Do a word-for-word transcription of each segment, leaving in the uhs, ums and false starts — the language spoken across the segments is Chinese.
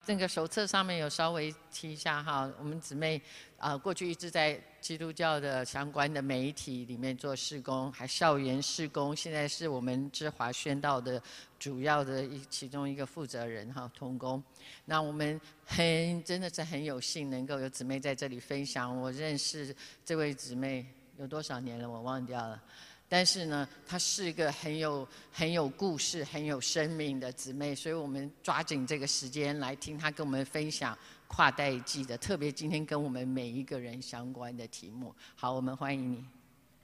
这个手册上面有稍微提一下哈，我们姊妹啊、呃、过去一直在基督教的相关的媒体里面做事工，还校园事工，现在是我们知华宣道的主要的一其中一个负责人哈同工。那我们很真的是很有幸能够有姊妹在这里分享。我认识这位姊妹有多少年了，我忘掉了。但是呢，她是一个很有很有故事、很有生命的姊妹，所以我们抓紧这个时间来听她跟我们分享跨代际的，特别今天跟我们每一个人相关的题目。好，我们欢迎你。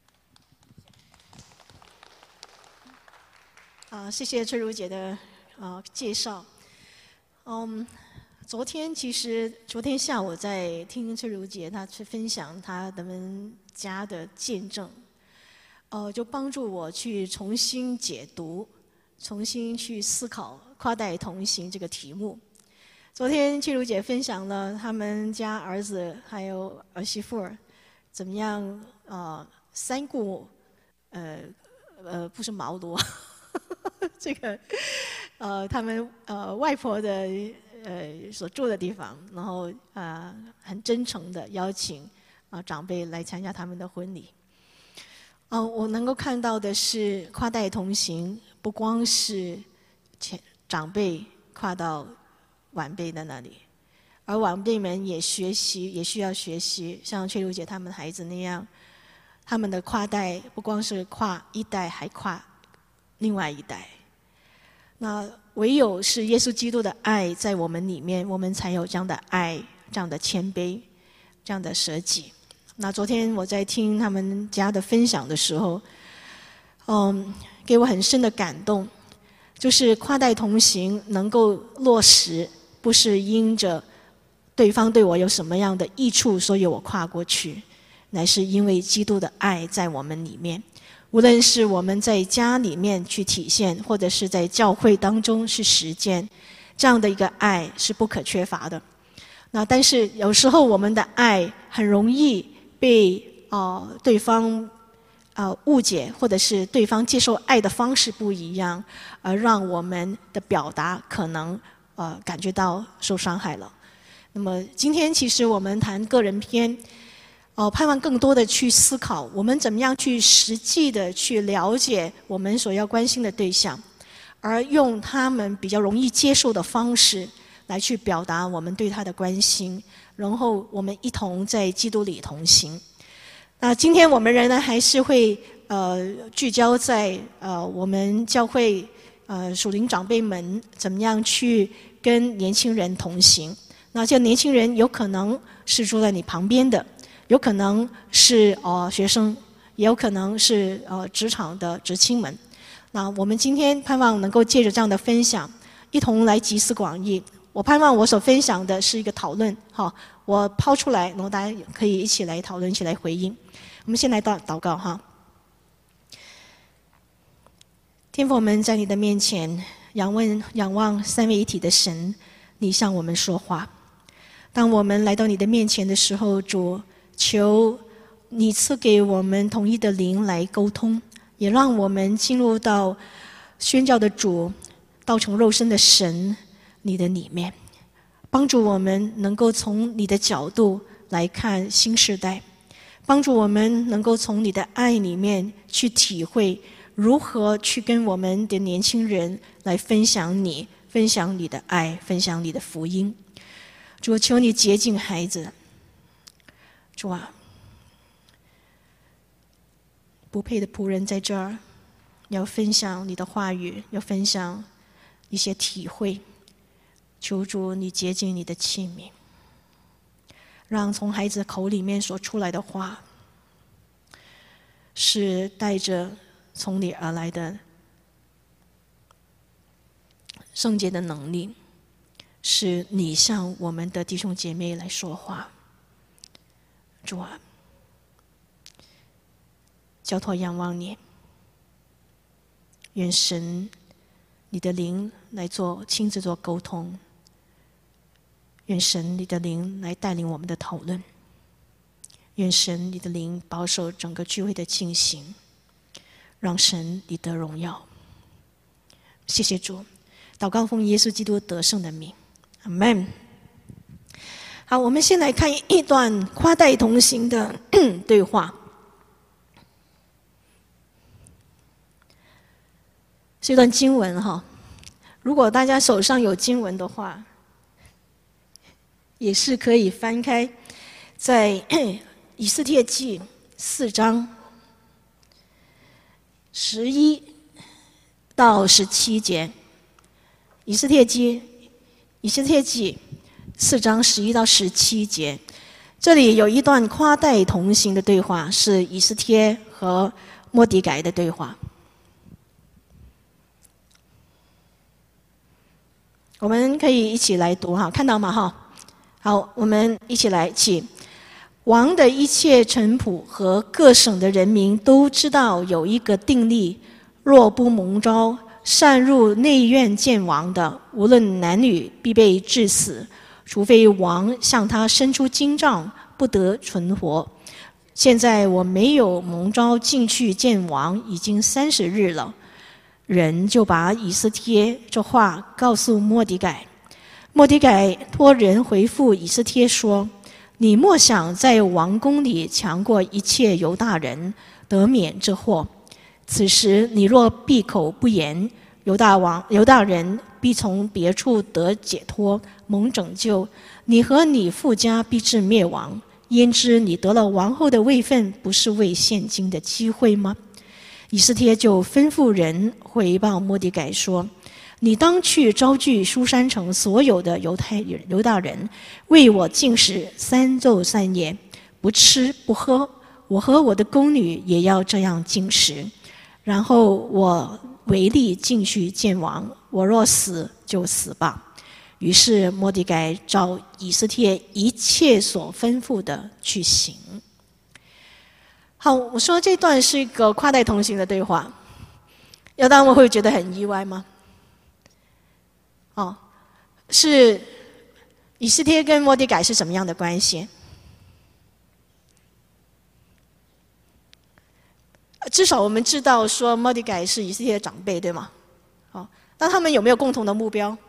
啊，谢谢翠如姐的啊介绍。嗯，昨天其实昨天下午在听翠如姐她去分享她的们家的见证。呃，就帮助我去重新解读、重新去思考“跨代同行”这个题目。昨天翠如姐分享了他们家儿子还有儿媳妇儿怎么样呃三顾呃呃不是茅庐，这个呃他们呃外婆的呃所住的地方，然后啊、呃、很真诚的邀请啊、呃、长辈来参加他们的婚礼。哦，我能够看到的是跨代同行，不光是前长辈跨到晚辈的那里，而晚辈们也学习，也需要学习，像翠如姐他们的孩子那样，他们的跨代不光是跨一代，还跨另外一代。那唯有是耶稣基督的爱在我们里面，我们才有这样的爱，这样的谦卑，这样的舍己。那昨天我在听他们家的分享的时候，嗯，给我很深的感动，就是跨代同行能够落实，不是因着对方对我有什么样的益处，所以我跨过去，乃是因为基督的爱在我们里面。无论是我们在家里面去体现，或者是在教会当中去实践，这样的一个爱是不可缺乏的。那但是有时候我们的爱很容易被呃对方呃误解，或者是对方接受爱的方式不一样，而让我们的表达可能呃感觉到受伤害了。那么今天其实我们谈个人篇，呃盼望更多的去思考，我们怎么样去实际的去了解我们所要关心的对象，而用他们比较容易接受的方式来去表达我们对他的关心，然后我们一同在基督里同行。那今天我们仍然还是会呃聚焦在呃我们教会呃属灵长辈们怎么样去跟年轻人同行。那这年轻人有可能是住在你旁边的，有可能是呃学生，也有可能是呃职场的职青们。那我们今天盼望能够借着这样的分享，一同来集思广益。我盼望我所分享的是一个讨论，哈，我抛出来，然后大家可以一起来讨论，一起来回应。我们先来祷祷告哈。天父，我们在你的面前仰问仰望三位一体的神，你向我们说话。当我们来到你的面前的时候，主，求你赐给我们统一的灵来沟通，也让我们进入到宣教的主，道成肉身的神你的里面，帮助我们能够从你的角度来看新时代，帮助我们能够从你的爱里面去体会如何去跟我们的年轻人来分享你，分享你的爱，分享你的福音。主，求你洁净孩子。主啊，不配的仆人在这儿，要分享你的话语，要分享一些体会。求主你洁净你的器皿，让从孩子口里面所出来的话是带着从你而来的圣洁的能力，是你向我们的弟兄姐妹来说话。主啊，交托仰望你，愿神你的灵来做亲自做沟通，愿神你的灵来带领我们的讨论，愿神你的灵保守整个聚会的进行，让神你得荣耀。谢谢主，祷告奉耶稣基督得胜的名， 阿们。好，我们先来看一段夸戴同行的对话。这段经文哈，如果大家手上有经文的话，也是可以翻开，在以斯帖记四章十一到十七节。以斯帖记，以斯帖记四章十一到十七节，这里有一段夸戴同行的对话，是以斯帖和末底改的对话。我们可以一起来读哈，看到吗？哈，好，我们一起来起。王的一切臣仆和各省的人民都知道有一个定例，若不蒙召擅入内院见王的，无论男女，必被致死，除非王向他伸出金杖，不得存活。现在我没有蒙召进去见王，已经三十日了。人就把以斯帖这话告诉末底改。末底改托人回复以斯帖说：“你莫想在王宫里强过一切犹大人，得免这祸。此时你若闭口不言，犹大王犹大人必从别处得解脱，蒙拯救。你和你父家必至灭亡。焉知你得了王后的位分，不是为现今的机会吗？”以斯帖就吩咐人回报末底改说：“你当去招聚书珊城所有的犹太犹大人，为我禁食三昼三夜，不吃不喝。我和我的宫女也要这样禁食。然后我违例进去见王，我若死就死吧。”于是末底改照以斯帖一切所吩咐的去行。好，我说这段是一个夸戴同行的对话，要当我会觉得很意外吗？哦，是以斯帖跟末底改是什么样的关系？至少我们知道说末底改是以斯帖的长辈，对吗？好，那他们有没有共同的目标？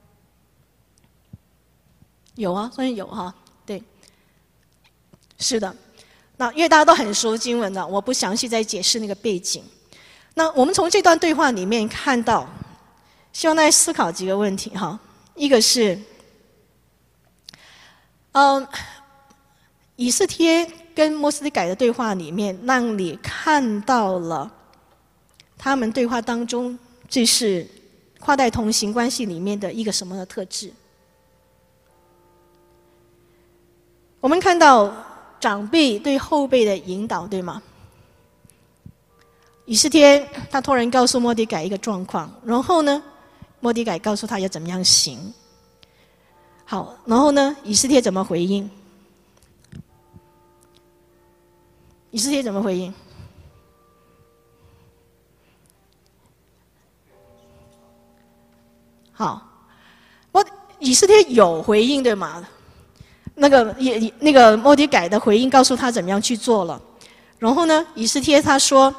有啊，当然有哈，对，是的。那因为大家都很熟经文的，我不详细再解释那个背景。那我们从这段对话里面看到，希望大家思考几个问题哈。一个是，嗯，以斯帖跟末底改的对话里面，让你看到了他们对话当中，这是跨代同行关系里面的一个什么的特质？我们看到长辈对后辈的引导，对吗？以斯帖他托人告诉末底改一个状况，然后呢，末底改告诉他要怎么样行。好，然后呢，以斯帖怎么回应？以斯帖怎么回应？好，我以斯帖有回应对吗？那个也那个末底改的回应告诉他怎么样去做了。然后呢，以斯帖他说，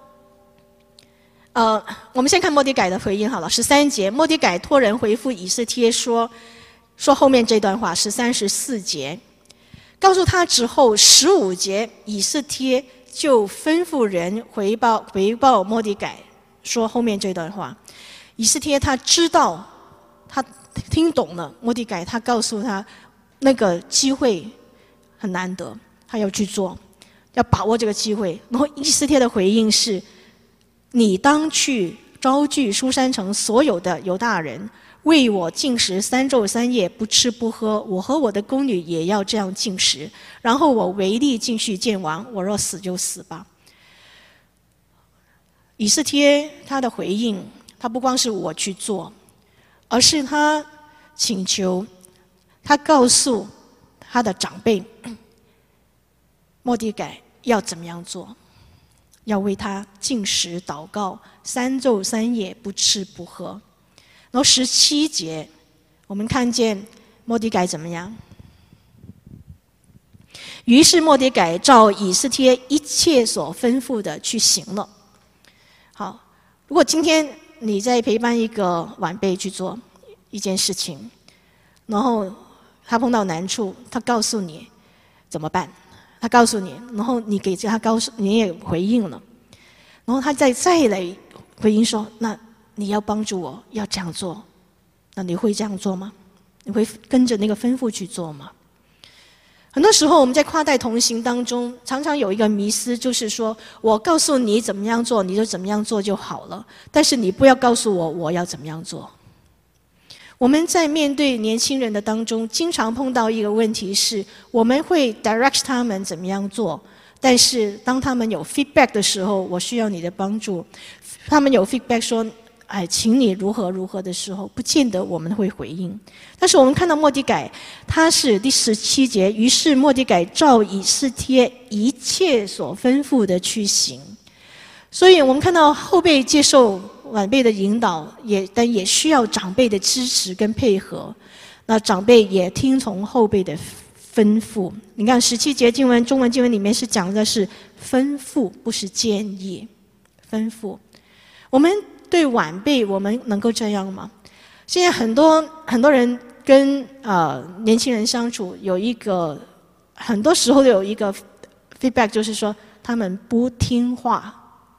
呃，我们先看末底改的回应好了。十三节，末底改托人回复以斯帖说，说后面这段话，十三十四节，告诉他之后，十五节，以斯帖就吩咐人回报回报末底改，说后面这段话。以斯帖他知道，他听懂了末底改，他告诉他那个机会很难得，他要去做，要把握这个机会。然后以斯帖的回应是：你当去招聚书珊城所有的犹大人，为我禁食三昼三夜，不吃不喝。我和我的宫女也要这样禁食。然后我违例进去见王，我若死就死吧。以斯帖他的回应，他不光是我去做，而是他请求，他告诉他的长辈末底改要怎么样做，要为他禁食祷告三昼三夜，不吃不喝。然后十七节，我们看见末底改怎么样？于是末底改照以斯帖一切所吩咐的去行了。好，如果今天你在陪伴一个晚辈去做一件事情， 然后他碰到难处，他告诉你怎么办，他告诉你，然后你给他告诉你也回应了，然后他再再来回应说，那你要帮助我，要这样做，那你会这样做吗？你会跟着那个吩咐去做吗？很多时候我们在跨代同行当中，常常有一个迷思，就是说我告诉你怎么样做，你就怎么样做就好了，但是你不要告诉我我要怎么样做。我们在面对年轻人的当中，经常碰到一个问题是，我们会 direct 他们怎么样做，但是当他们有 feedback 的时候，我需要你的帮助，他们有 feedback 说，哎，请你如何如何的时候，不见得我们会回应。但是我们看到末底改，他是第十七节，于是末底改照以斯帖一切所吩咐的去行。所以我们看到后辈接受晚辈的引导，也但也需要长辈的支持跟配合。那长辈也听从后辈的吩咐。你看十七节经文，中文经文里面是讲的是吩咐，不是建议。吩咐，我们对晚辈，我们能够这样吗？现在很多很多人跟呃年轻人相处，有一个很多时候有一个 feedback， 就是说他们不听话，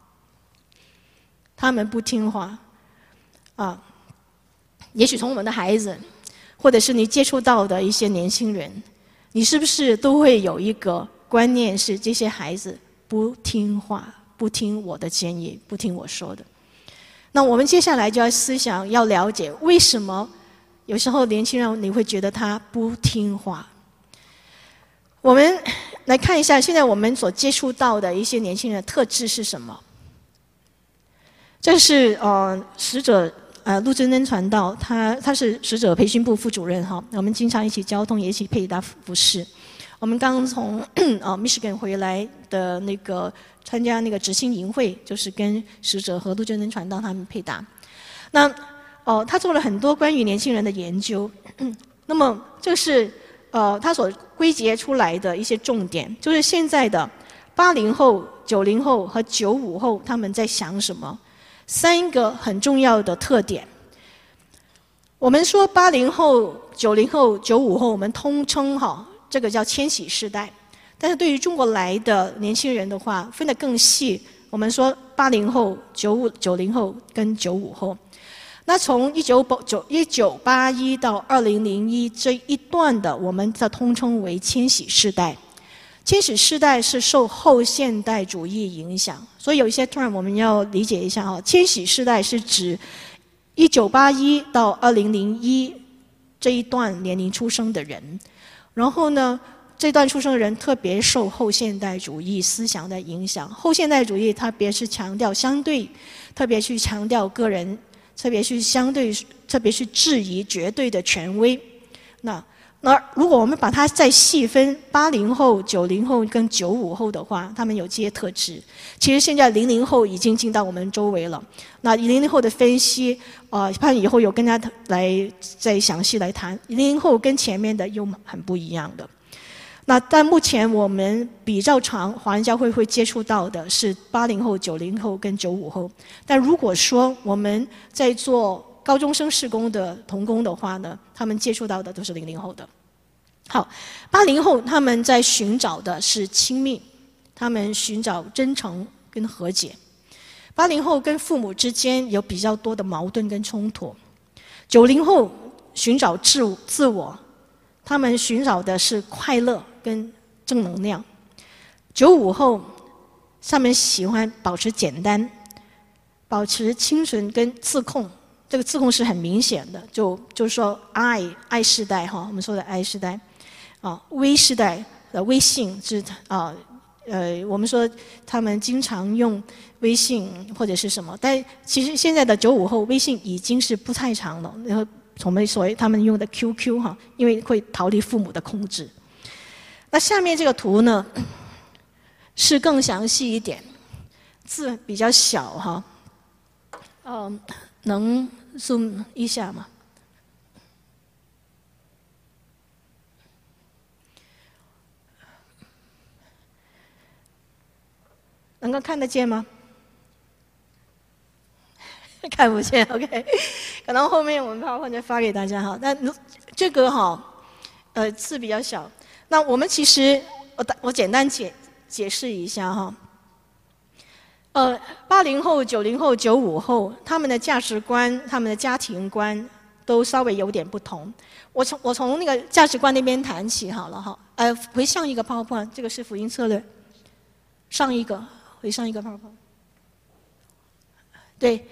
他们不听话啊。也许从我们的孩子，或者是你接触到的一些年轻人，你是不是都会有一个观念是这些孩子不听话，不听我的建议，不听我说的？那我们接下来就要思想，要了解为什么有时候年轻人你会觉得他不听话。我们来看一下，现在我们所接触到的一些年轻人的特质是什么？这是呃使者呃陆真真传道，他他是使者培训部副主任哈，我们经常一起交通，也一起配搭服侍。我们刚刚从呃 Michigan 回来的那个参加那个执行营会，就是跟使者和陆真真传道他们配搭。那哦、呃，他做了很多关于年轻人的研究。那么这是呃他所归结出来的一些重点，就是现在的八零后、九零后和九五后他们在想什么？三个很重要的特点。我们说八零后、九零后、九五后，我们通称哈。这个叫千禧世代，但是对于中国来的年轻人的话，分得更细。我们说八零后、九五、九零后跟九五后。那从一九九一九八一到二零零一这一段的，我们的通称为千禧世代。千禧世代是受后现代主义影响，所以有一些 term 我们要理解一下哈。千禧世代是指一九八一到二零零一这一段年龄出生的人。然后呢，这段出生的人特别受后现代主义思想的影响。后现代主义特别是强调相对，特别去强调个人，特别是相对，特别是质疑绝对的权威。那那如果我们把它再细分，八零后、九零后跟九五后的话，他们有这些特质。其实现在零零后已经进到我们周围了。那零零后的分析，呃，怕以后有跟大家来再详细来谈。零零后跟前面的又很不一样的。那但目前我们比较常华人教会会接触到的是八零后、九零后跟九五后。但如果说我们在做高中生事工的同工的话呢，他们接触到的都是零零后的。好，八零后他们在寻找的是亲密，他们寻找真诚跟和解。八零后跟父母之间有比较多的矛盾跟冲突。九零后寻找自自我，他们寻找的是快乐跟正能量。九五后他们喜欢保持简单，保持清纯跟自控。这个自控是很明显的，就就是说爱爱世代哈，我们说的爱世代，啊，微世代的微信是啊呃，我们说他们经常用微信或者是什么，但其实现在的九五后微信已经是不太常了，然后我们所谓他们用的 Q Q 哈，因为会逃离父母的控制。那下面这个图呢是更详细一点，字比较小哈，嗯。能 zoom 一下吗？能够看得见吗？看不见 ，OK。可能后面我们发或者发给大家哈。那这个哈，呃，字比较小。那我们其实，我我简单解解释一下哈。呃，八零后、九零后、九五后，他们的价值观、他们的家庭观都稍微有点不同。我从我从那个价值观那边谈起好了哈。呃，回上一个 PowerPoint， 这个是福音策略。上一个，回上一个 PowerPoint。对，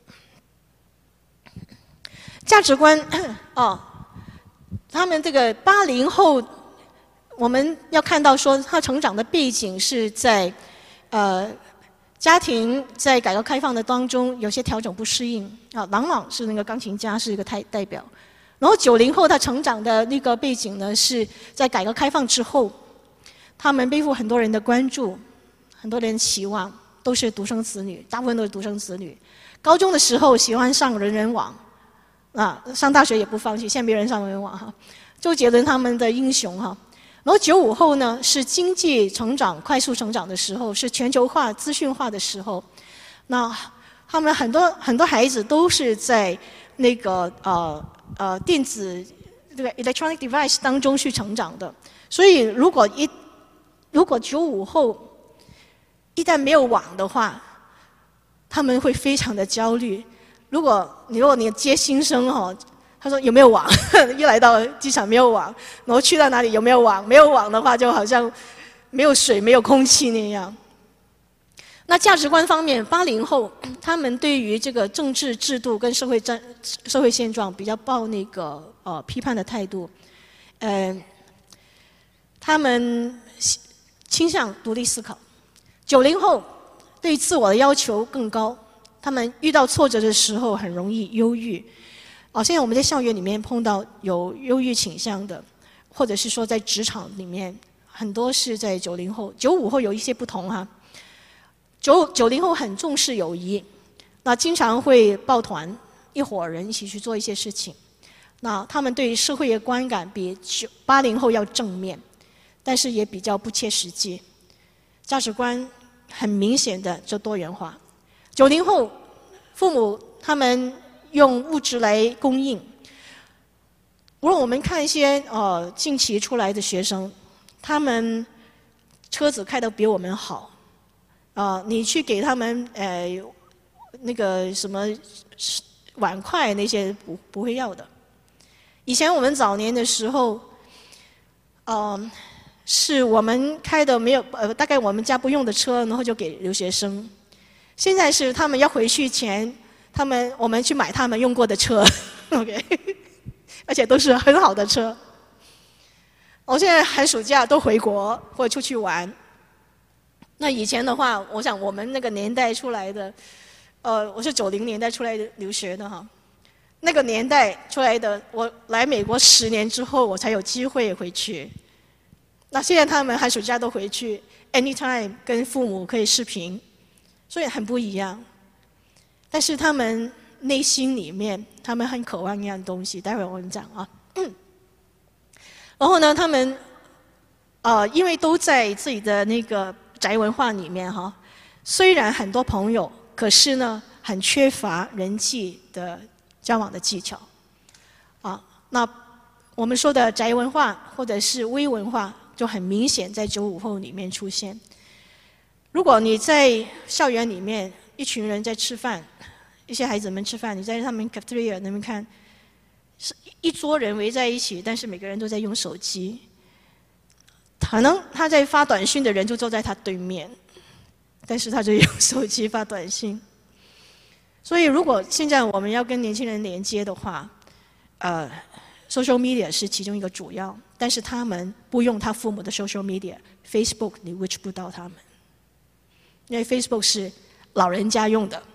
价值观哦，他们这个八零后，我们要看到说他成长的背景是在呃。家庭在改革开放的当中有些调整不适应啊，朗朗是那个钢琴家，是一个代代表。然后九零后他成长的那个背景呢，是在改革开放之后，他们背负很多人的关注，很多人的期望，都是独生子女，大部分都是独生子女。高中的时候喜欢上人人网，啊，上大学也不放弃，现在没人上人人网哈。周杰伦他们的英雄哈。然后九五后呢，是经济成长快速成长的时候，是全球化、资讯化的时候。那他们很多很多孩子都是在那个呃呃电子这个 electronic device 当中去成长的。所以如果一如果九五后一旦没有网的话，他们会非常的焦虑。如果你如果你接新生哈。他说有没有网？一来到机场没有网，然后去到哪里有没有网？没有网的话，就好像没有水、没有空气那样。那价值观方面，八零后他们对于这个政治制度跟社会战、社会现状比较抱那个呃批判的态度，呃，他们倾向独立思考。九零后对自我的要求更高，他们遇到挫折的时候很容易忧郁。哦，现在我们在校园里面碰到有忧郁倾向的，或者是说在职场里面，很多是在九零后、九五后有一些不同哈。九九零后很重视友谊，那经常会抱团，一伙人一起去做一些事情。那他们对于社会的观感比九八零后要正面，但是也比较不切实际，价值观很明显的就多元化。九零后父母他们用物质来供应。无论我们看一些呃近期出来的学生，他们车子开得比我们好，啊、呃，你去给他们呃那个什么碗筷那些不不会要的。以前我们早年的时候，呃，是我们开的没有呃大概我们家不用的车，然后就给留学生。现在是他们要回去前。他们我们去买他们用过的车 ，OK， 而且都是很好的车。我现在寒暑假都回国或者出去玩。那以前的话，我想我们那个年代出来的，呃，我是九零年代出来的留学的哈，那个年代出来的，我来美国十年之后，我才有机会回去。那现在他们寒暑假都回去 ，anytime 跟父母可以视频，所以很不一样。但是他们内心里面，他们很渴望一样东西，待会儿我们讲啊。嗯、然后呢，他们呃，因为都在自己的那个宅文化里面哈，虽然很多朋友，可是呢，很缺乏人际的交往的技巧。啊，那我们说的宅文化或者是微文化，就很明显在九五后里面出现。如果你在校园里面，一群人在吃饭，一些孩子们吃饭，你在他们 cafeteria 那边看，是一桌人围在一起，但是每个人都在用手机。可能他在发短信的人就坐在他对面，但是他就用手机发短信。所以，如果现在我们要跟年轻人连接的话，呃 ，social media 是其中一个主要，但是他们不用他父母的 social media，Facebook 你 reach 不到他们，因为 Facebook 是老人家用的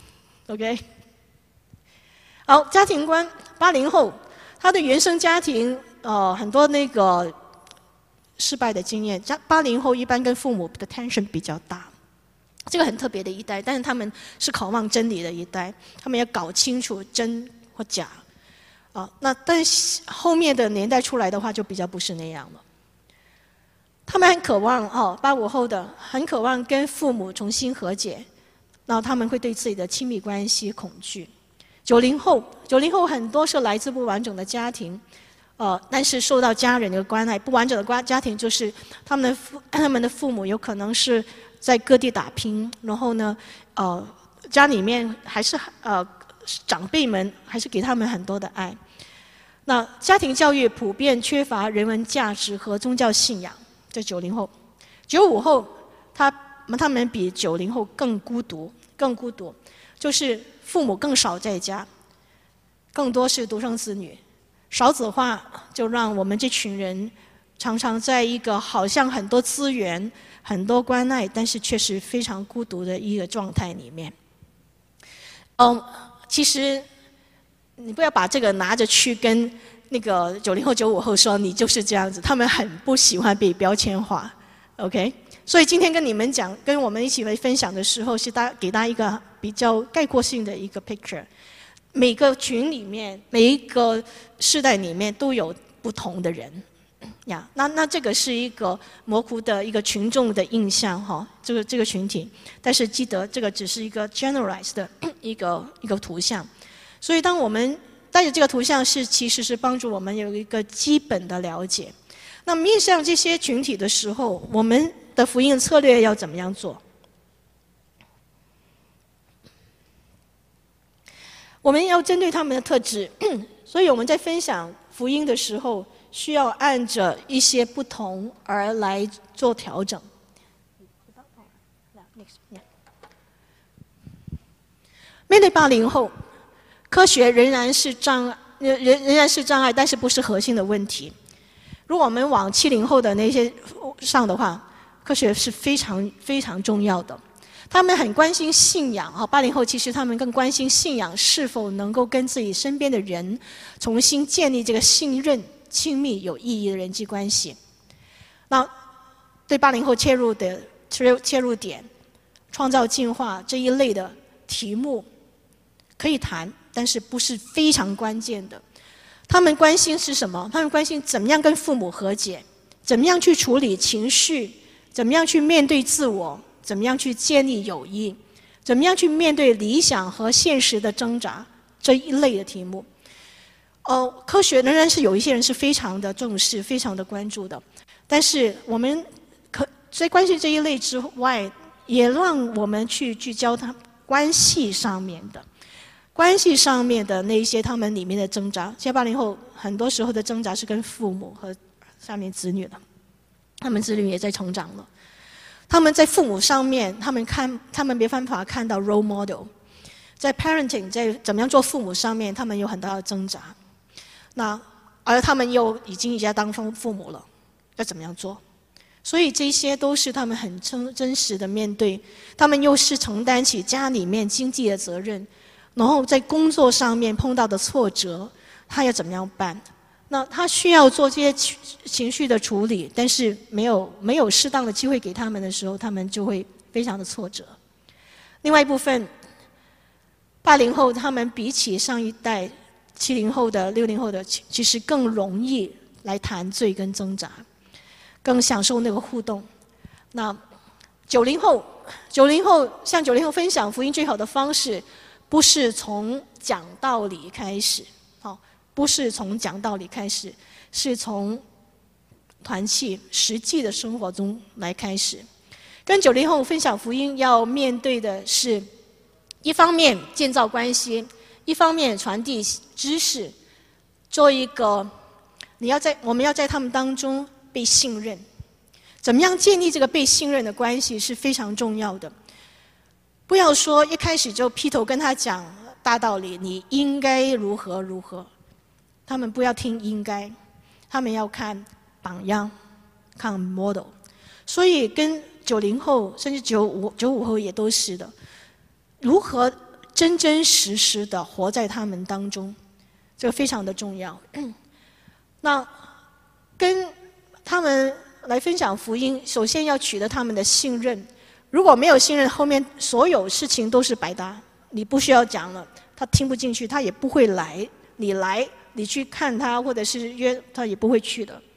，OK？ 好，家庭观，八零后，他的原生家庭，呃，很多那个失败的经验。八零后一般跟父母的 tension 比较大，这个很特别的一代，但是他们是渴望真理的一代，他们要搞清楚真或假，啊，那但是后面的年代出来的话，就比较不是那样了。他们很渴望哦，八五后的很渴望跟父母重新和解。然后他们会对自己的亲密关系恐惧。九零后，九零后很多是来自不完整的家庭， 呃，但是受到家人的关爱，不完整的家家庭就是他们的父他们的父母有可能是在各地打拼，然后呢，呃，家里面还是呃长辈们还是给他们很多的爱。那家庭教育普遍缺乏人文价值和宗教信仰，这九零后，九五后他他们比九零后更孤独，更孤独，就是父母更少在家，更多是独生子女，少子化就让我们这群人常常在一个好像很多资源、很多关爱，但是却是非常孤独的一个状态里面。嗯，其实你不要把这个拿着去跟那个九零后、九五后说你就是这样子，他们很不喜欢被标签化 ，OK？ 所以今天跟你们讲，跟我们一起来分享的时候，是大给大家一个比较概括性的一个 picture。每个群里面，每一个世代里面都有不同的人，呀，那那这个是一个模糊的一个群众的印象哈，这个这个群体，但是记得这个只是一个 generalized 的一个一个图像。所以，当我们带着这个图像是，其实是帮助我们有一个基本的了解。那面向这些群体的时候，我们的福音策略要怎么样做？我们要针对他们的特质，所以我们在分享福音的时候，需要按着一些不同而来做调整。面对八零后。科学仍然是障碍，仍仍然是障碍，但是不是核心的问题。如果我们往七零后的那些上的话，科学是非常非常重要的。他们很关心信仰哈，八零后其实他们更关心信仰是否能够跟自己身边的人重新建立这个信任、亲密、有意义的人际关系。那对八零后切入的切切入点，创造进化这一类的题目可以谈。但是不是非常关键的。他们关心是什么？他们关心怎么样跟父母和解，怎么样去处理情绪，怎么样去面对自我，怎么样去建立友谊，怎么样去面对理想和现实的挣扎这一类的题目。哦，科学仍然是有一些人是非常的重视、非常的关注的。但是我们可在关心这一类之外，也让我们去聚焦他关系上面的。关系上面的那一些他们里面的挣扎，现在八零后很多时候的挣扎是跟父母和下面子女的，他们子女也在成长了，他们在父母上面，他们看他们没办法看到 role model， 在 parenting 在怎么样做父母上面，他们有很大的挣扎，那而他们又已经已经当父母了，要怎么样做？所以这些都是他们很真真实的面对，他们又是承担起家里面经济的责任。然后在工作上面碰到的挫折，他要怎么样办？那他需要做这些情绪的处理，但是没有没有适当的机会给他们的时候，他们就会非常的挫折。另外一部分，八零后他们比起上一代七零后的、六零后的，其实更容易来谈罪跟挣扎，更享受那个互动。那九零后，九零后向九零后分享福音最好的方式。不是从讲道理开始，好，不是从讲道理开始，是从团契实际的生活中来开始。跟九零后分享福音，要面对的是，一方面建造关系，一方面传递知识，做一个你要在我们要在他们当中被信任，怎么样建立这个被信任的关系是非常重要的。不要说一开始就劈头跟他讲大道理，你应该如何如何。他们不要听应该，他们要看榜样，看 model。所以跟九零后甚至九五九五后也都是的，如何真真实实的活在他们当中，这个非常的重要。那跟他们来分享福音，首先要取得他们的信任。如果没有信任，后面所有事情都是白搭。你不需要讲了，他听不进去，他也不会来。你来，你去看他，或者是约他，也不会去的。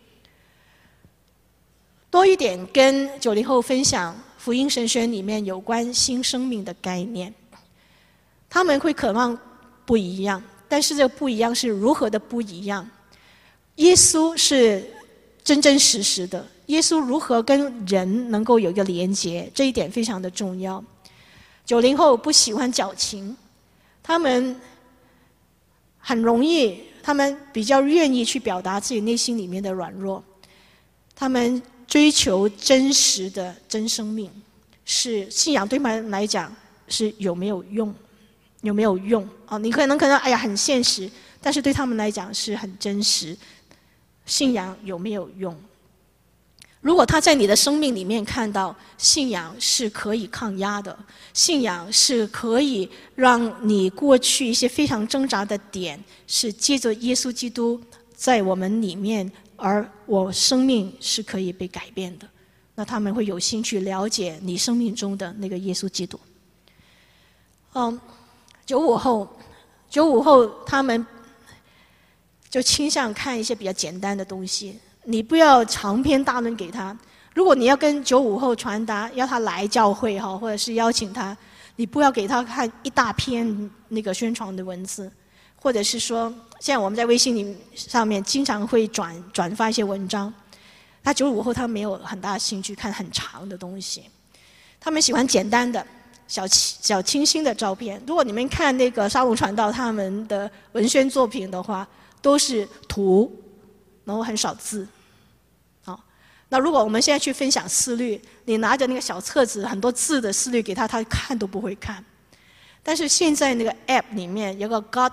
多一点跟九零后分享福音神学里面有关新生命的概念，他们会渴望不一样，但是这个不一样是如何的不一样？ 耶稣是真真实实的，耶稣如何跟人能够有一个连结，这一点非常的重要。九零后不喜欢矫情，他们很容易，他们比较愿意去表达自己内心里面的软弱，他们追求真实的真生命，是信仰对他们来讲是有没有用，有没有用啊？你可能可能哎呀很现实，但是对他们来讲是很真实。信仰有没有用？如果他在你的生命里面看到信仰是可以抗压的，信仰是可以让你过去一些非常挣扎的点，是借着耶稣基督在我们里面，而我生命是可以被改变的，那他们会有心去了解你生命中的那个耶稣基督。嗯，九五后，九五后他们就倾向看一些比较简单的东西。你不要长篇大论给他。如果你要跟九五后传达，要他来教会哈，或者是邀请他，你不要给他看一大篇那个宣传的文字，或者是说，现在我们在微信里上面经常会转转发一些文章。他九五后他没有很大的兴趣看很长的东西，他们喜欢简单的、小小清新的照片。如果你们看那个沙龙传道他们的文宣作品的话，都是图，然后很少字。那如果我们现在去分享思虑，你拿着那个小册子，很多字的思虑给他，他看都不会看。但是现在那个 App 里面有个 God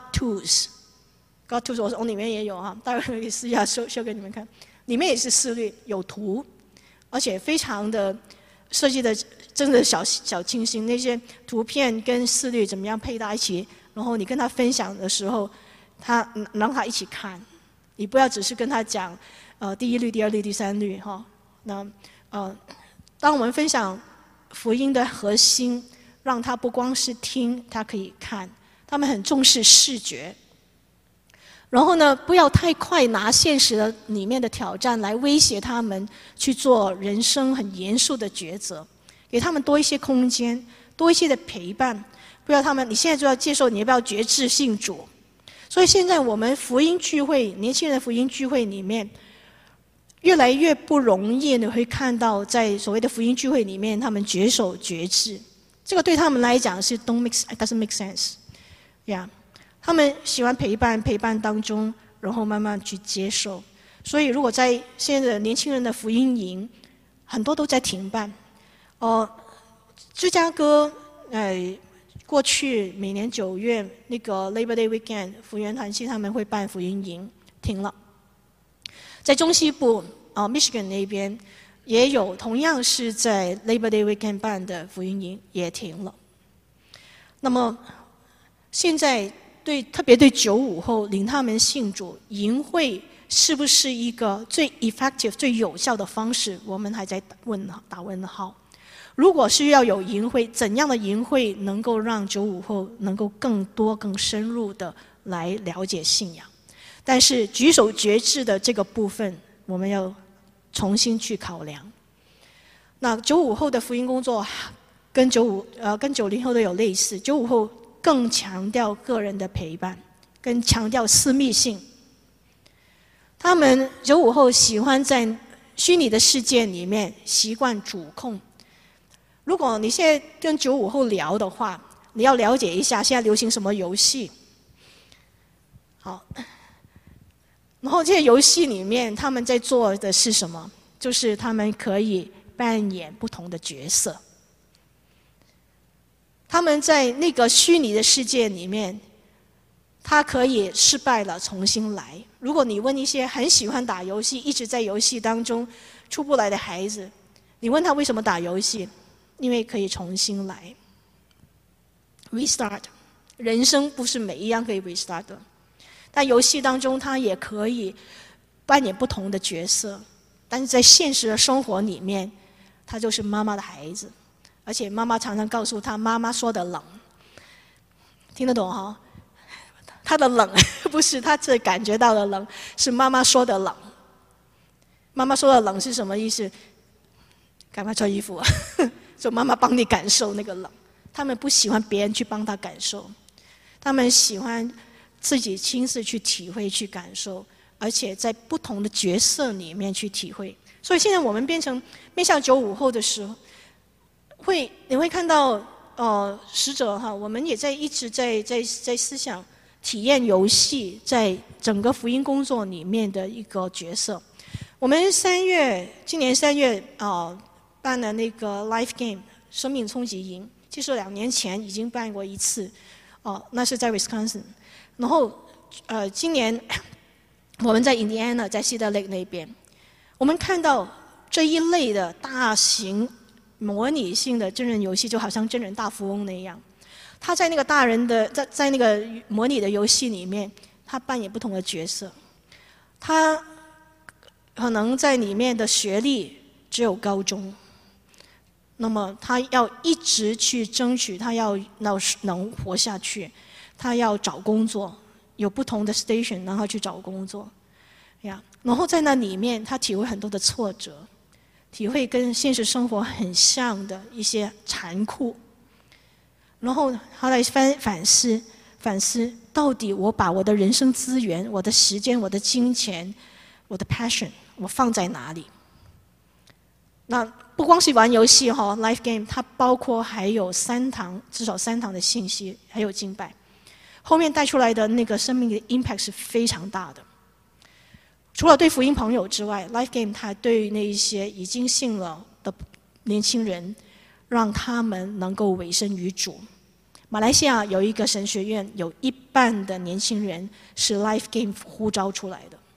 Tools，God Tools 我我里面也有啊，待会可以试一下秀秀给你们看，里面也是思虑，有图，而且非常的设计的真的小小清新，那些图片跟思虑怎么样配搭一起，然后你跟他分享的时候，他让他一起看，你不要只是跟他讲。呃，第一律、第二律、第三律，哈，那呃，当我们分享福音的核心，让他不光是听，他可以看，他们很重视视觉。然后呢，不要太快拿现实的里面的挑战来威胁他们去做人生很严肃的抉择，给他们多一些空间，多一些的陪伴，不要他们你现在就要接受，你要不要决志信主？所以现在我们福音聚会，年轻人的福音聚会里面。越来越不容易，你会看到在所谓的福音聚会里面，他们决守决志，这个对他们来讲是 don't make doesn't make sense， 呀、yeah ，他们喜欢陪伴，陪伴当中，然后慢慢去接受。所以，如果在现在的年轻人的福音营，很多都在停办。哦、呃，芝加哥，呃，过去每年九月那个 Labor Day Weekend， 福源团契他们会办福音营，停了。在中西部啊、呃、，Michigan 那边也有同样是在 Labor Day Weekend 办的福音营也停了。那么现在对特别对九五后领他们信主，营会是不是一个最 effective 最有效的方式？我们还在问打问号。如果是要有营会，怎样的营会能够让九五后能够更多更深入的来了解信仰？但是举手决志的这个部分，我们要重新去考量。那九五后的福音工作跟九五呃跟九零后都有类似，九五后更强调个人的陪伴，跟强调私密性。他们九五后喜欢在虚拟的世界里面习惯主控。如果你现在跟九五后聊的话，你要了解一下现在流行什么游戏。好。然后这些游戏里面，他们在做的是什么？就是他们可以扮演不同的角色。他们在那个虚拟的世界里面，他可以失败了重新来。如果你问一些很喜欢打游戏、一直在游戏当中出不来的孩子，你问他为什么打游戏？因为可以重新来 ，restart。人生不是每一样可以 restart 的。但游戏当中，他也可以扮演不同的角色，但是在现实的生活里面，他就是妈妈的孩子，而且妈妈常常告诉他，妈妈说的冷，听得懂哈？他的冷不是他自己感觉到的冷，是妈妈说的冷。妈妈说的冷是什么意思？赶快穿衣服啊！说妈妈帮你感受那个冷。他们不喜欢别人去帮他感受，他们喜欢自己亲自去体会、去感受， 而且在不同的角色里面去体会。所以现在我们变成面向九五后的时候，会你会看到呃使者哈，我们也在一直在在在思想体验游戏在整个福音工作里面的一个角色。我们三月今年三月啊、呃、办了那个 Life Game 生命冲击营，其实两年前已经办过一次，哦、呃，那是在 Wisconsin， 然后呃今年我们在 Indiana 在 Cedar Lake 那边。我们看到这一类的大型模拟性的真人游戏，就好像真人大富翁那样。他在那个大人的在在那个模拟的游戏里面，他扮演不同的角色。他可能在里面的学历只有高中，那么他要一直去争取，他要能能活下去，他要找工作，有不同的 station 让他去找工作。呀，然后在那里面，他体会很多的挫折，体会跟现实生活很像的一些残酷，然后他来反反思反思，到底我把我的人生资源、我的时间、我的金钱、我的 passion， 我放在哪里？那不光是玩游戏哈 ，Life Game 它包括还有三堂，至少三堂的信息，还有敬拜，后面带出来的那个生命的 impact 是非常大的。除了对福音朋友之外 ，Life Game 它对那一些已经信了的年轻人，让他们能够委身于主。马来西亚有一个神学院，有一半的年轻人是 Life Game 呼召出来的。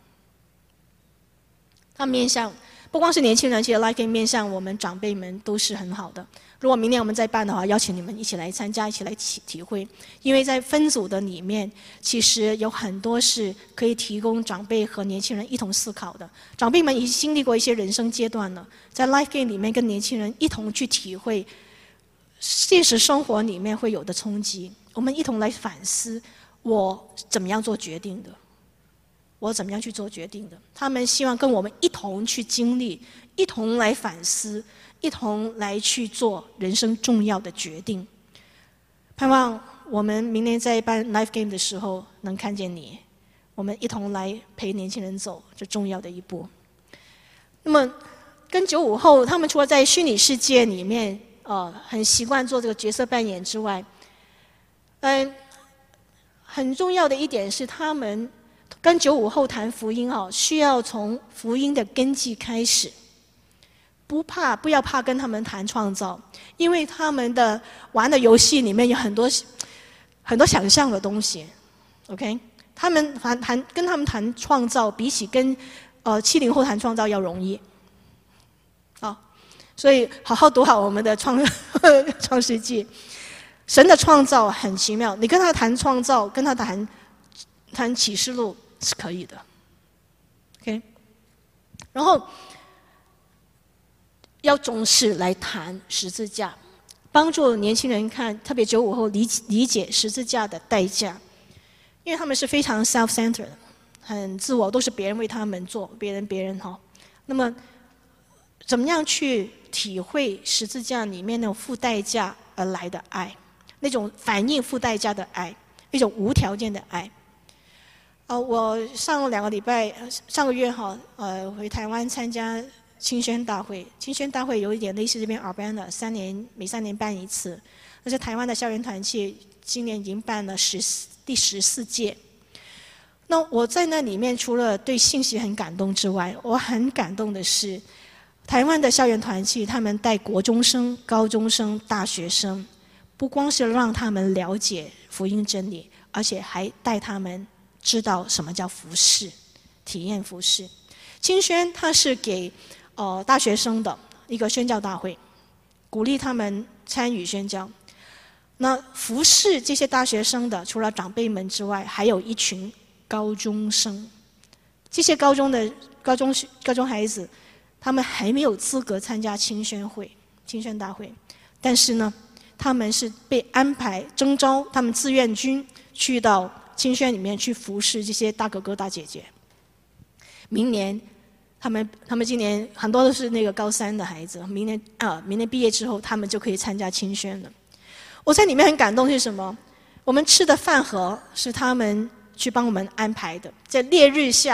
它面向不光是年轻人，其实 Life Game 面向我们长辈们都是很好的。如果明年我们再办的话，邀请你们一起来参加，一起来体体会。因为在分组的里面，其实有很多是可以提供长辈和年轻人一同思考的。长辈们已经经历过一些人生阶段了，在 Life Game 里面跟年轻人一同去体会现实生活里面会有的冲击。我们一同来反思，我怎么样做决定的？我怎么样去做决定的？他们希望跟我们一同去经历，一同来反思。一同来去做人生重要的决定。盼望我们明年在办 Life Game 的时候能看见你，我们一同来陪年轻人走这重要的一步。那么跟九五后，他们除了在虚拟世界里面呃很习惯做这个角色扮演之外，嗯、呃，很重要的一点是他们跟九五后谈福音哈，需要从福音的根基开始。不怕，不要怕跟他们谈创造，因为他们的玩的游戏里面有很多很多想象的东西 ，OK？ 他们谈谈跟他们谈创造，比起跟呃七零后谈创造要容易，好，所以好好读好我们的创创世纪，神的创造很奇妙，你跟他谈创造，跟他谈谈启示录是可以的 ，OK？ 然后。要重视来谈十字架，帮助年轻人看，特别九五后理理解十字架的代价，因为他们是非常 self-centered， 很自我，都是别人为他们做，别人别人哈。那么，怎么样去体会十字架里面那种付代价而来的爱，那种反应付代价的爱，一种无条件的爱。呃，我上两个礼拜，上个月哈，呃，回台湾参加。青宣大会，青宣大会有一点类似这边 Urbana， 三年每三年办一次。那是台湾的校园团契，今年已经办了十第十四届。那我在那里面，除了对信息很感动之外，我很感动的是，台湾的校园团契，他们带国中生、高中生、大学生，不光是让他们了解福音真理，而且还带他们知道什么叫服事，体验服事。青宣它是给呃，大学生的一个宣教大会，鼓励他们参与宣教。那服侍这些大学生的，除了长辈们之外，还有一群高中生。这些高中的高中高中孩子，他们还没有资格参加青宣会、青宣大会，但是呢，他们是被安排征召，他们志愿军去到青宣里面去服侍这些大哥哥大姐姐。明年。他们他们今年很多都是那个高三的孩子，明年啊，明年毕业之后，他们就可以参加青宣了。我在里面很感动是什么？我们吃的饭盒是他们去帮我们安排的，在烈日下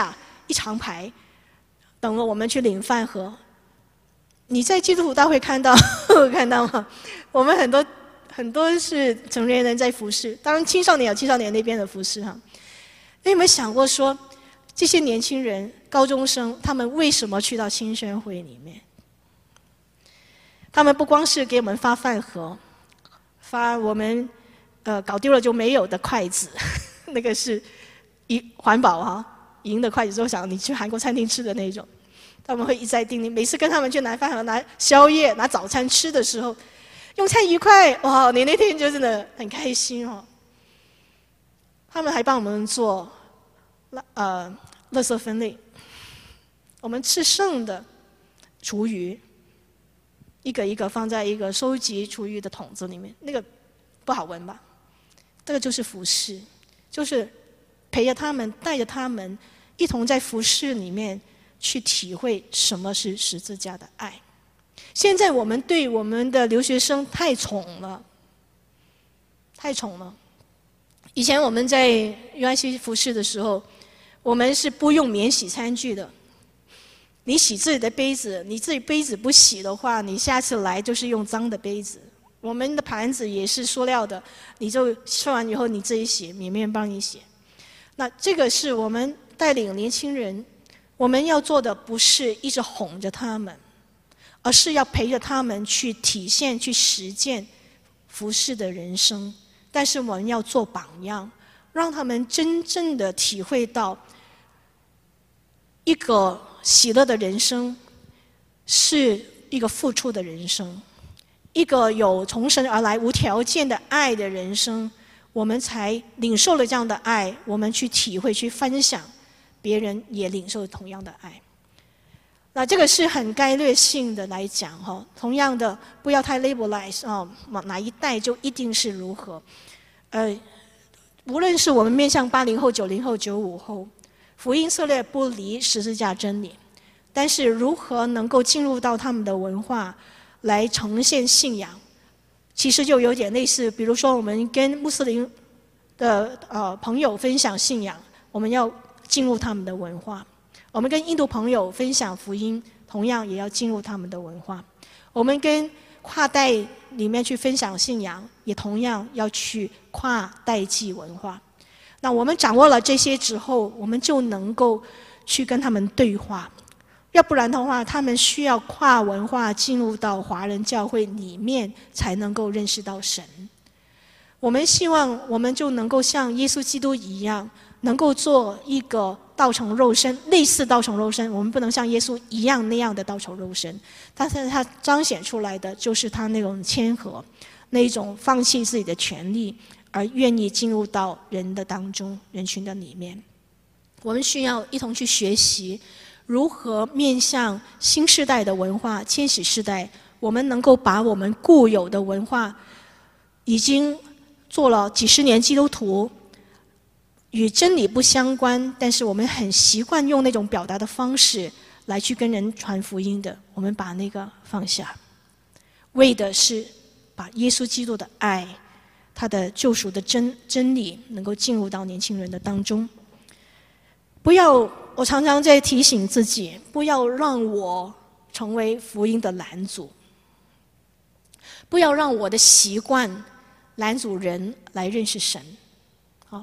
一长排，等着我们去领饭盒。你在基督徒大会看到看到吗？我们很多很多是成年人在服侍，当然青少年有青少年那边的服侍哈。你有没有想过说，这些年轻人、高中生，他们为什么去到青宣会里面？他们不光是给我们发饭盒，发我们呃搞丢了就没有的筷子，那个是一环保哈，银的筷子，就想你去韩国餐厅吃的那种。他们会一再叮咛，每次跟他们去拿饭盒、拿宵夜、拿早餐吃的时候，用餐愉快，哇！你那天就真的很开心哦。他们还帮我们做呃垃圾分类，我们吃剩的厨余，一个一个放在一个收集厨余的桶子里面，那个不好闻吧？这个就是服侍，就是陪着他们，带着他们一同在服侍里面去体会什么是十字架的爱。现在我们对我们的留学生太宠了，太宠了。以前我们在 U I C 服侍的时候，我们是不用免洗餐具的。你洗自己的杯子，你自己杯子不洗的话，你下次来就是用脏的杯子。我们的盘子也是塑料的，你就吃完以后你自己洗，免没人帮你洗。那这个是我们带领年轻人，我们要做的不是一直哄着他们，而是要陪着他们去体现、去实践服侍的人生。但是我们要做榜样，让他们真正的体会到一个喜乐的人生是一个付出的人生，一个有从神而来无条件的爱的人生，我们才领受了这样的爱，我们去体会、去分享，别人也领受同样的爱。那这个是很概略性的来讲哈，同样的不要太 labelize 哦，哪一代就一定是如何。呃，无论是我们面向八零后、九零后、九五后，福音策略不离十字架真理，但是如何能够进入到他们的文化来呈现信仰，其实就有点类似，比如说我们跟穆斯林的呃朋友分享信仰，我们要进入他们的文化；我们跟印度朋友分享福音，同样也要进入他们的文化；我们跟跨代里面去分享信仰，也同样要去跨代际文化。那我们掌握了这些之后，我们就能够去跟他们对话。要不然的话，他们需要跨文化进入到华人教会里面，才能够认识到神。我们希望我们就能够像耶稣基督一样，能够做一个道成肉身，类似道成肉身。我们不能像耶稣一样那样的道成肉身，但是他彰显出来的就是他那种谦和，那种放弃自己的权利，而愿意进入到人的当中、人群的里面。我们需要一同去学习如何面向新世代的文化、千禧世代，我们能够把我们固有的文化，已经做了几十年基督徒，与真理不相关，但是我们很习惯用那种表达的方式来去跟人传福音的，我们把那个放下，为的是把耶稣基督的爱、他的救赎的真真理能够进入到年轻人的当中。不要，我常常在提醒自己，不要让我成为福音的拦阻，不要让我的习惯拦阻人来认识神。好，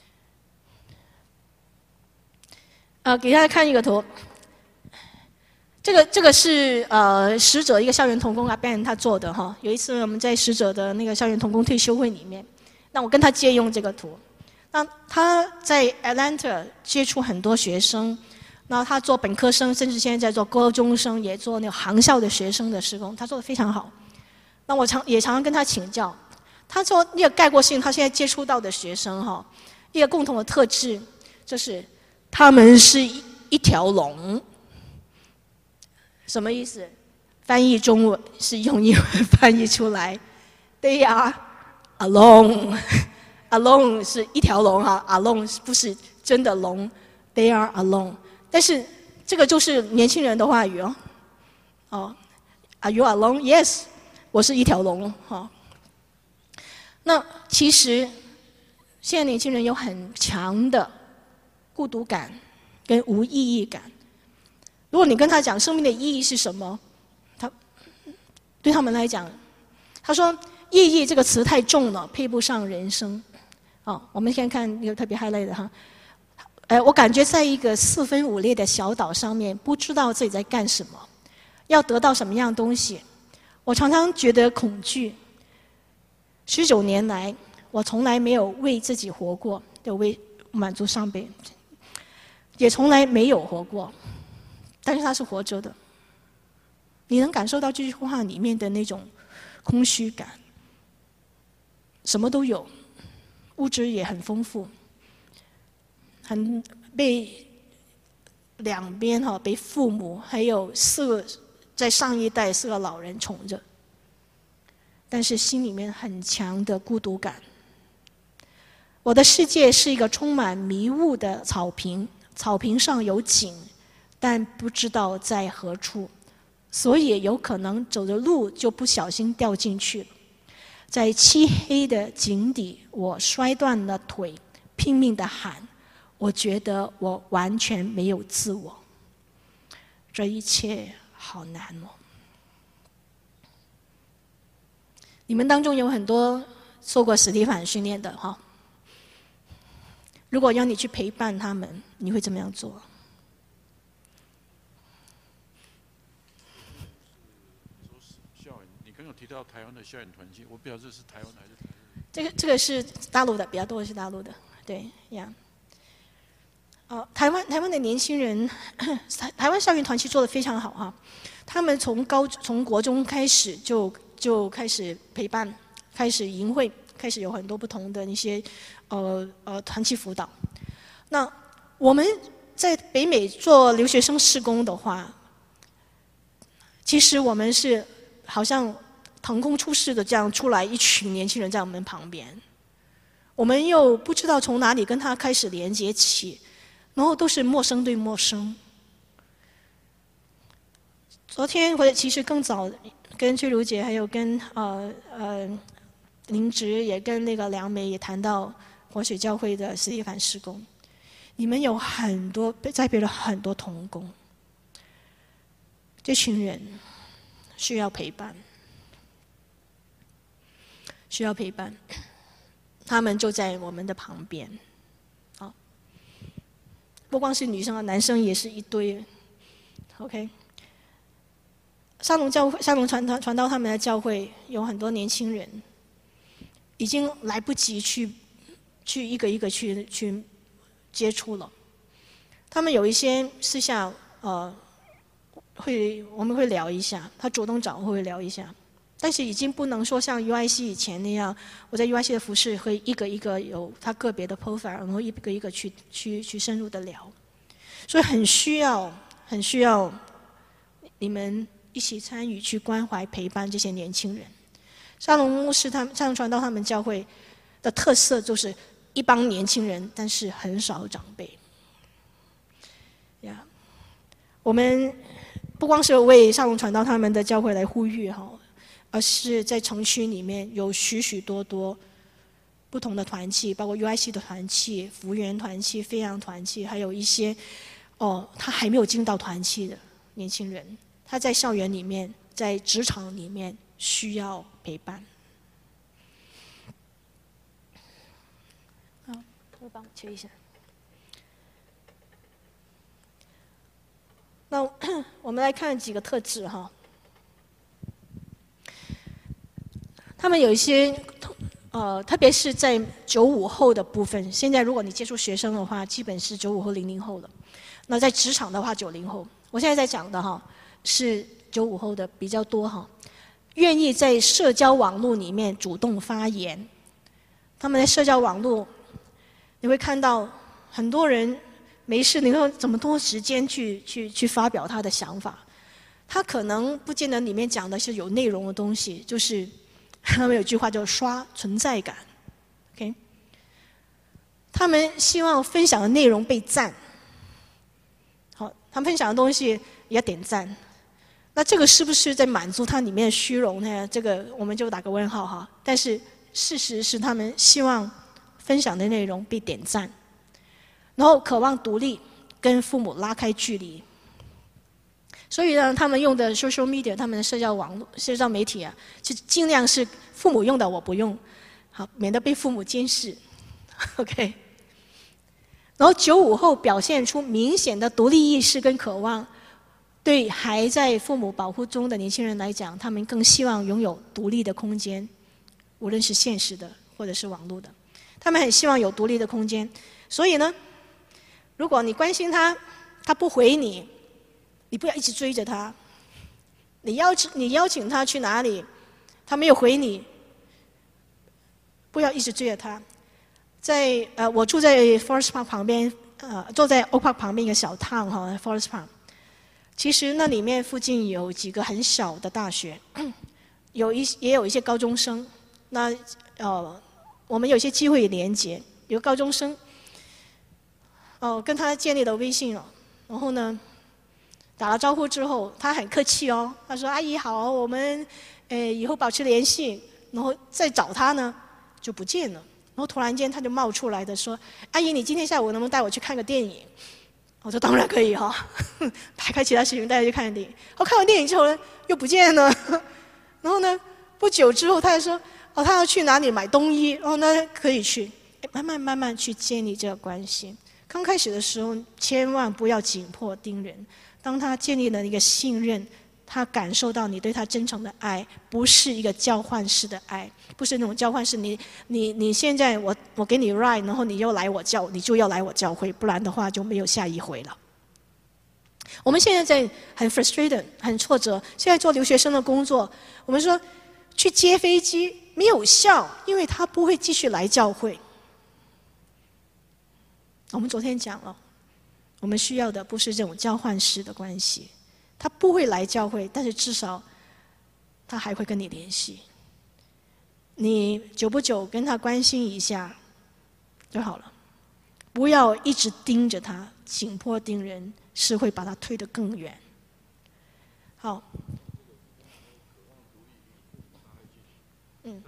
呃，给大家看一个图。这个这个是呃使者一个校园同工啊 Ben 他做的哈。有一次我们在使者的那个校园同工退休会里面，那我跟他借用这个图。那他在 Atlanta 接触很多学生，那他做本科生，甚至现在在做高中生，也做那个航校的学生的事工，他做得非常好。那我常也常常跟他请教，他说那个概括性，他现在接触到的学生哈，一个共同的特质就是他们是一一条龙。什么意思？翻译中文是用英文翻译出来 ，They are alone 。alone 是一条龙哈 ，alone 不是真的龙 ，They are alone。但是这个就是年轻人的话语哦。哦 ，Are you alone? Yes， 我是一条龙哈、哦。那其实现在年轻人有很强的孤独感跟无意义感。如果你跟他讲生命的意义是什么，他对他们来讲，他说意义这个词太重了，配不上人生。哦，我们先看一个特别 highlight 的哈，呃，我感觉在一个四分五裂的小岛上面，不知道自己在干什么，要得到什么样的东西，我常常觉得恐惧。十九年来，我从来没有为自己活过，就为满足上辈，也从来没有活过，但是他是活着的。你能感受到这句话里面的那种空虚感，什么都有，物质也很丰富，很被两边哈被父母还有四个在上一代四个老人宠着，但是心里面很强的孤独感。我的世界是一个充满迷雾的草坪，草坪上有景，但不知道在何处，所以有可能走着路就不小心掉进去了。在漆黑的井底，我摔断了腿，拼命地喊，我觉得我完全没有自我。这一切好难哦。你们当中有很多受过史蒂凡训练的哈，如果要你去陪伴他们，你会怎么样做？ 你刚刚提到台湾的校园团契，我不知道这是台湾还是台湾？ 这个这个是大陆的，比较多的是大陆的，对呀。哦，台湾台湾的年轻人，台台湾校园团契做得非常好哈。他们从高从国中开始就就开始陪伴，开始营会，开始有很多不同的一些呃呃团契辅导。那我们在北美做留学生事工的话，其实我们是好像腾空出世的这样出来一群年轻人在我们旁边，我们又不知道从哪里跟他开始连接起，然后都是陌生对陌生。昨天或者其实更早，跟翠如姐还有跟呃呃林植也跟那个梁梅也谈到活水教会的史蒂凡事工，你们有很多栽培了很多同工，这群人需要陪伴，需要陪伴，他们就在我们的旁边，好，不光是女生啊，男生也是一堆 ，OK。沙龙教会、沙龙传道传道他们的教会有很多年轻人，已经来不及去去一个一个去去接触了。他们有一些私下呃会我们会聊一下，他主动找我会聊一下，但是已经不能说像 U I C 以前那样，我在 U I C 的服事会一个一个有他个别的 profile， 然后一个一个去去去深入的聊，所以很需要很需要你们一起参与去关怀陪伴这些年轻人。沙龙牧师他们沙龙传道他们教会的特色就是一帮年轻人，但是很少长辈。呀，我们不光是为沙龙传道他们的教会来呼吁哈，而是在城区里面有许许多多不同的团契，包括 U I C 的团契、福源团契、飞扬团契，还有一些哦他还没有进到团契的年轻人。他在校园里面，在职场里面需要陪伴。好，会帮我切一下。那我们来看几个特质哈。他们有一些呃，特别是在九五后的部分，现在如果你接触学生的话，基本是九五后、零零后了。那在职场的话，九零后。我现在在讲的哈。是九五后的比较多哈，愿意在社交网络里面主动发言。他们在社交网络，你会看到很多人没事，你说怎么多时间去去去发表他的想法？他可能不见得里面讲的是有内容的东西，就是他们有句话叫刷存在感 ，OK？ 他们希望分享的内容被赞，好，他们分享的东西也点赞。那这个是不是在满足他里面的虚荣呢？这个我们就打个问号哈。但是事实是，他们希望分享的内容被点赞，然后渴望独立， 跟父母拉开距离。所以呢，他们用的 social media， 他们的社交网络、社交媒体啊，就尽量是父母用的我不用，好，免得被父母监视。OK。然后九五后表现出明显的独立意识跟渴望，对还在父母保护中的年轻人来讲，他们更希望拥有独立的空间，无论是现实的或者是网络的，他们很希望有独立的空间。所以呢，如果你关心他，他不回你，你不要一直追着他。你邀请你邀请他去哪里，他没有回你，不要一直追着他。在呃，我住在 Forest Park 旁边，呃，坐在 Oak Park 旁边一个小 town 哈 ，Forest Park。其实那里面附近有几个很小的大学，有一也有一些高中生。那呃，我们有些机会连接，有高中生，哦、呃，跟他建立了微信了，然后呢，打了招呼之后，他很客气哦，他说：“阿姨好，我们呃以后保持联系。”然后再找他呢，就不见了。然后突然间他就冒出来的说：“阿姨，你今天下午能不能带我去看个电影？”我说：“当然可以哈、哦，排开其他事情带他去看电影。”我看完电影之后呢，又不见了。然后呢，不久之后他就说：“哦，他要去哪里买冬衣？哦，那可以去。”慢慢慢慢去建立这个关系。刚开始的时候，千万不要紧迫盯人。当他建立了一个信任，他感受到你对他真诚的爱，不是一个交换式的爱，不是那种交换式。你你你现在我我给你 ride， 然后你又来我教，你就要来我教会，不然的话就没有下一回了。我们现在在很 frustrated， 很挫折。现在做留学生的工作，我们说去接飞机没有效，因为他不会继续来教会。我们昨天讲了，我们需要的不是这种交换式的关系。他不会来教会，但是至少他还会跟你联系。你久不久跟他关心一下就好了，不要一直盯着他，紧迫盯人是会把他推得更远。好，嗯，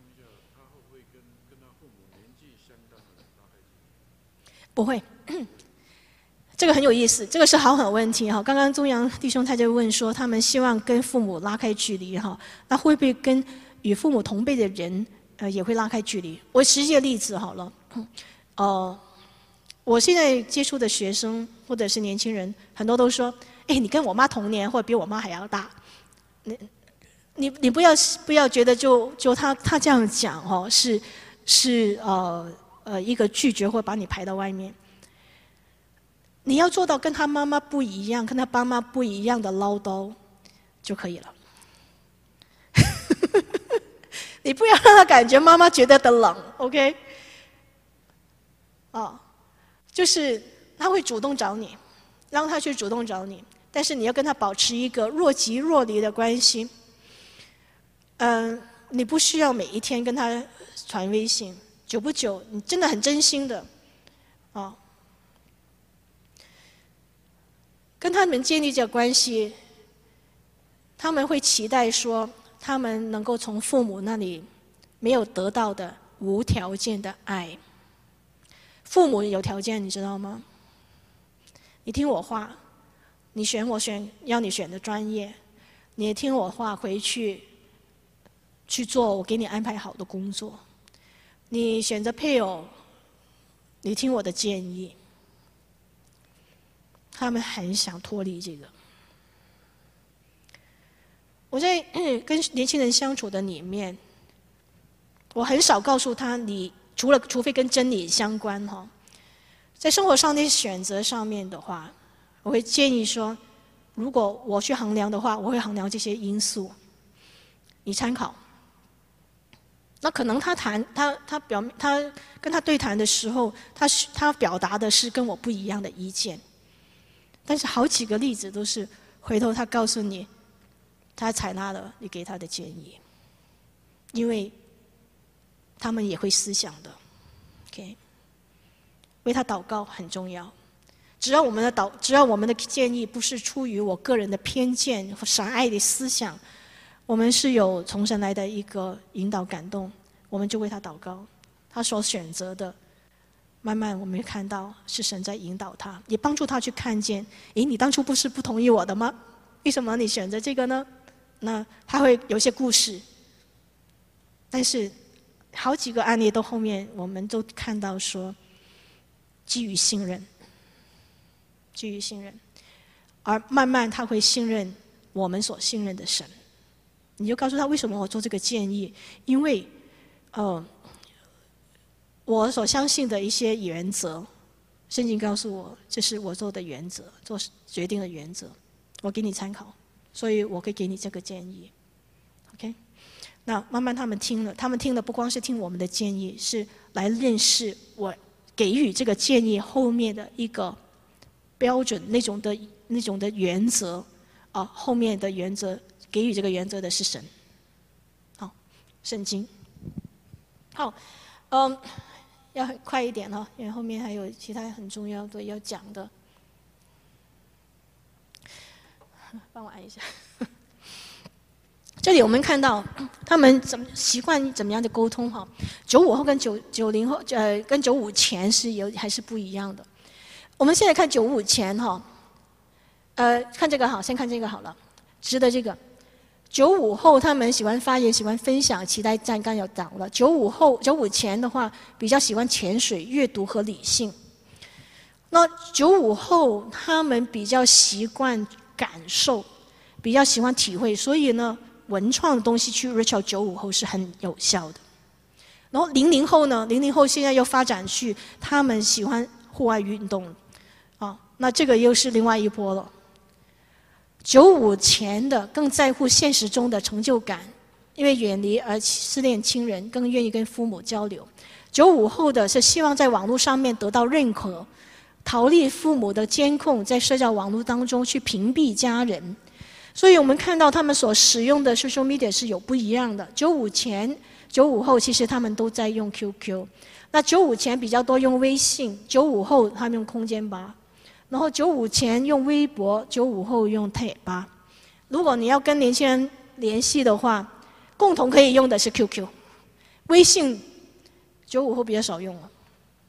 不会。这个很有意思，这个是好好问题哈。刚刚中阳弟兄他就问说，他们希望跟父母拉开距离哈，那会不会跟与父母同辈的人呃也会拉开距离？我实际的例子好了，呃，我现在接触的学生或者是年轻人，很多都说，哎，你跟我妈同年，或者比我妈还要大，你你你不要不要觉得就就他他这样讲哈，是是呃呃一个拒绝或把你排到外面。你要做到跟他妈妈不一样，跟他爸妈不一样的唠叨就可以了。你不要让他感觉妈妈觉得的冷 ，OK？ 哦，就是他会主动找你，让他去主动找你，但是你要跟他保持一个若即若离的关系。嗯、呃，你不需要每一天跟他传微信，久不久，你真的很真心的，哦。跟他们建立这个关系，他们会期待说，他们能够从父母那里没有得到的无条件的爱。父母有条件，你知道吗？你听我话，你选我选要你选的专业，你也听我话回去去做我给你安排好的工作。你选择配偶，你听我的建议。他们很想脱离这个。我在跟年轻人相处的里面，我很少告诉他，你除了除非跟真理相关哈，在生活上的选择上面的话，我会建议说，如果我去衡量的话，我会衡量这些因素，你参考。那可能他谈他他表他跟他对谈的时候，他他表达的是跟我不一样的意见。但是好几个例子都是回头他告诉你，他采纳了你给他的建议，因为他们也会思想的 ，OK， 为他祷告很重要。只要我们的祷，只要我们的建议不是出于我个人的偏见和狭隘的思想，我们是有从神来的一个引导感动，我们就为他祷告。他所选择的慢慢我们会看到是神在引导他，也帮助他去看见，诶，你当初不是不同意我的吗？为什么你选择这个呢？那他会有一些故事，但是好几个案例到后面，我们都看到说，基于信任，基于信任，而慢慢他会信任我们所信任的神。你就告诉他为什么我做这个建议，因为，呃，我所相信的一些原则，圣经告诉我这是我做的原则，做决定的原则，我给你参考，所以我可以给你这个建议 ，OK？ 那慢慢他们听了，他们听的不光是听我们的建议，是来认识我给予这个建议后面的一个标准，那种的那种的原则啊，后面的原则给予这个原则的是神，好，圣经，好，嗯。要很快一点哦，因为后面还有其他很重要的要讲的。帮我按一下。这里我们看到他们怎么习惯怎么样的沟通哈？九五后跟九九零后，呃，跟九五前是有还是不一样的。我们现在看九五前哈，呃，看这个好，先看这个好了，值得这个。九五后他们喜欢发言，喜欢分享，期待站刚有讲了。九五后、九五前的话，比较喜欢潜水、阅读和理性。那九五后他们比较习惯感受，比较喜欢体会，所以呢，文创的东西去 reach out 九五后是很有效的。然后零零后呢，零零后现在又发展去，他们喜欢户外运动，啊，那这个又是另外一波了。九五前的更在乎现实中的成就感，因为远离而思念亲人，更愿意跟父母交流。九五后的是希望在网络上面得到认可，逃离父母的监控，在社交网络当中去屏蔽家人。所以我们看到他们所使用的 social media 是有不一样的。九五前、九五后其实他们都在用 Q Q， 那九五前比较多用微信，九五后他们用空间吧。然后九五前用微博，九五后用贴吧。如果你要跟年轻人联系的话，共同可以用的是 Q Q， 微信九五后比较少用了。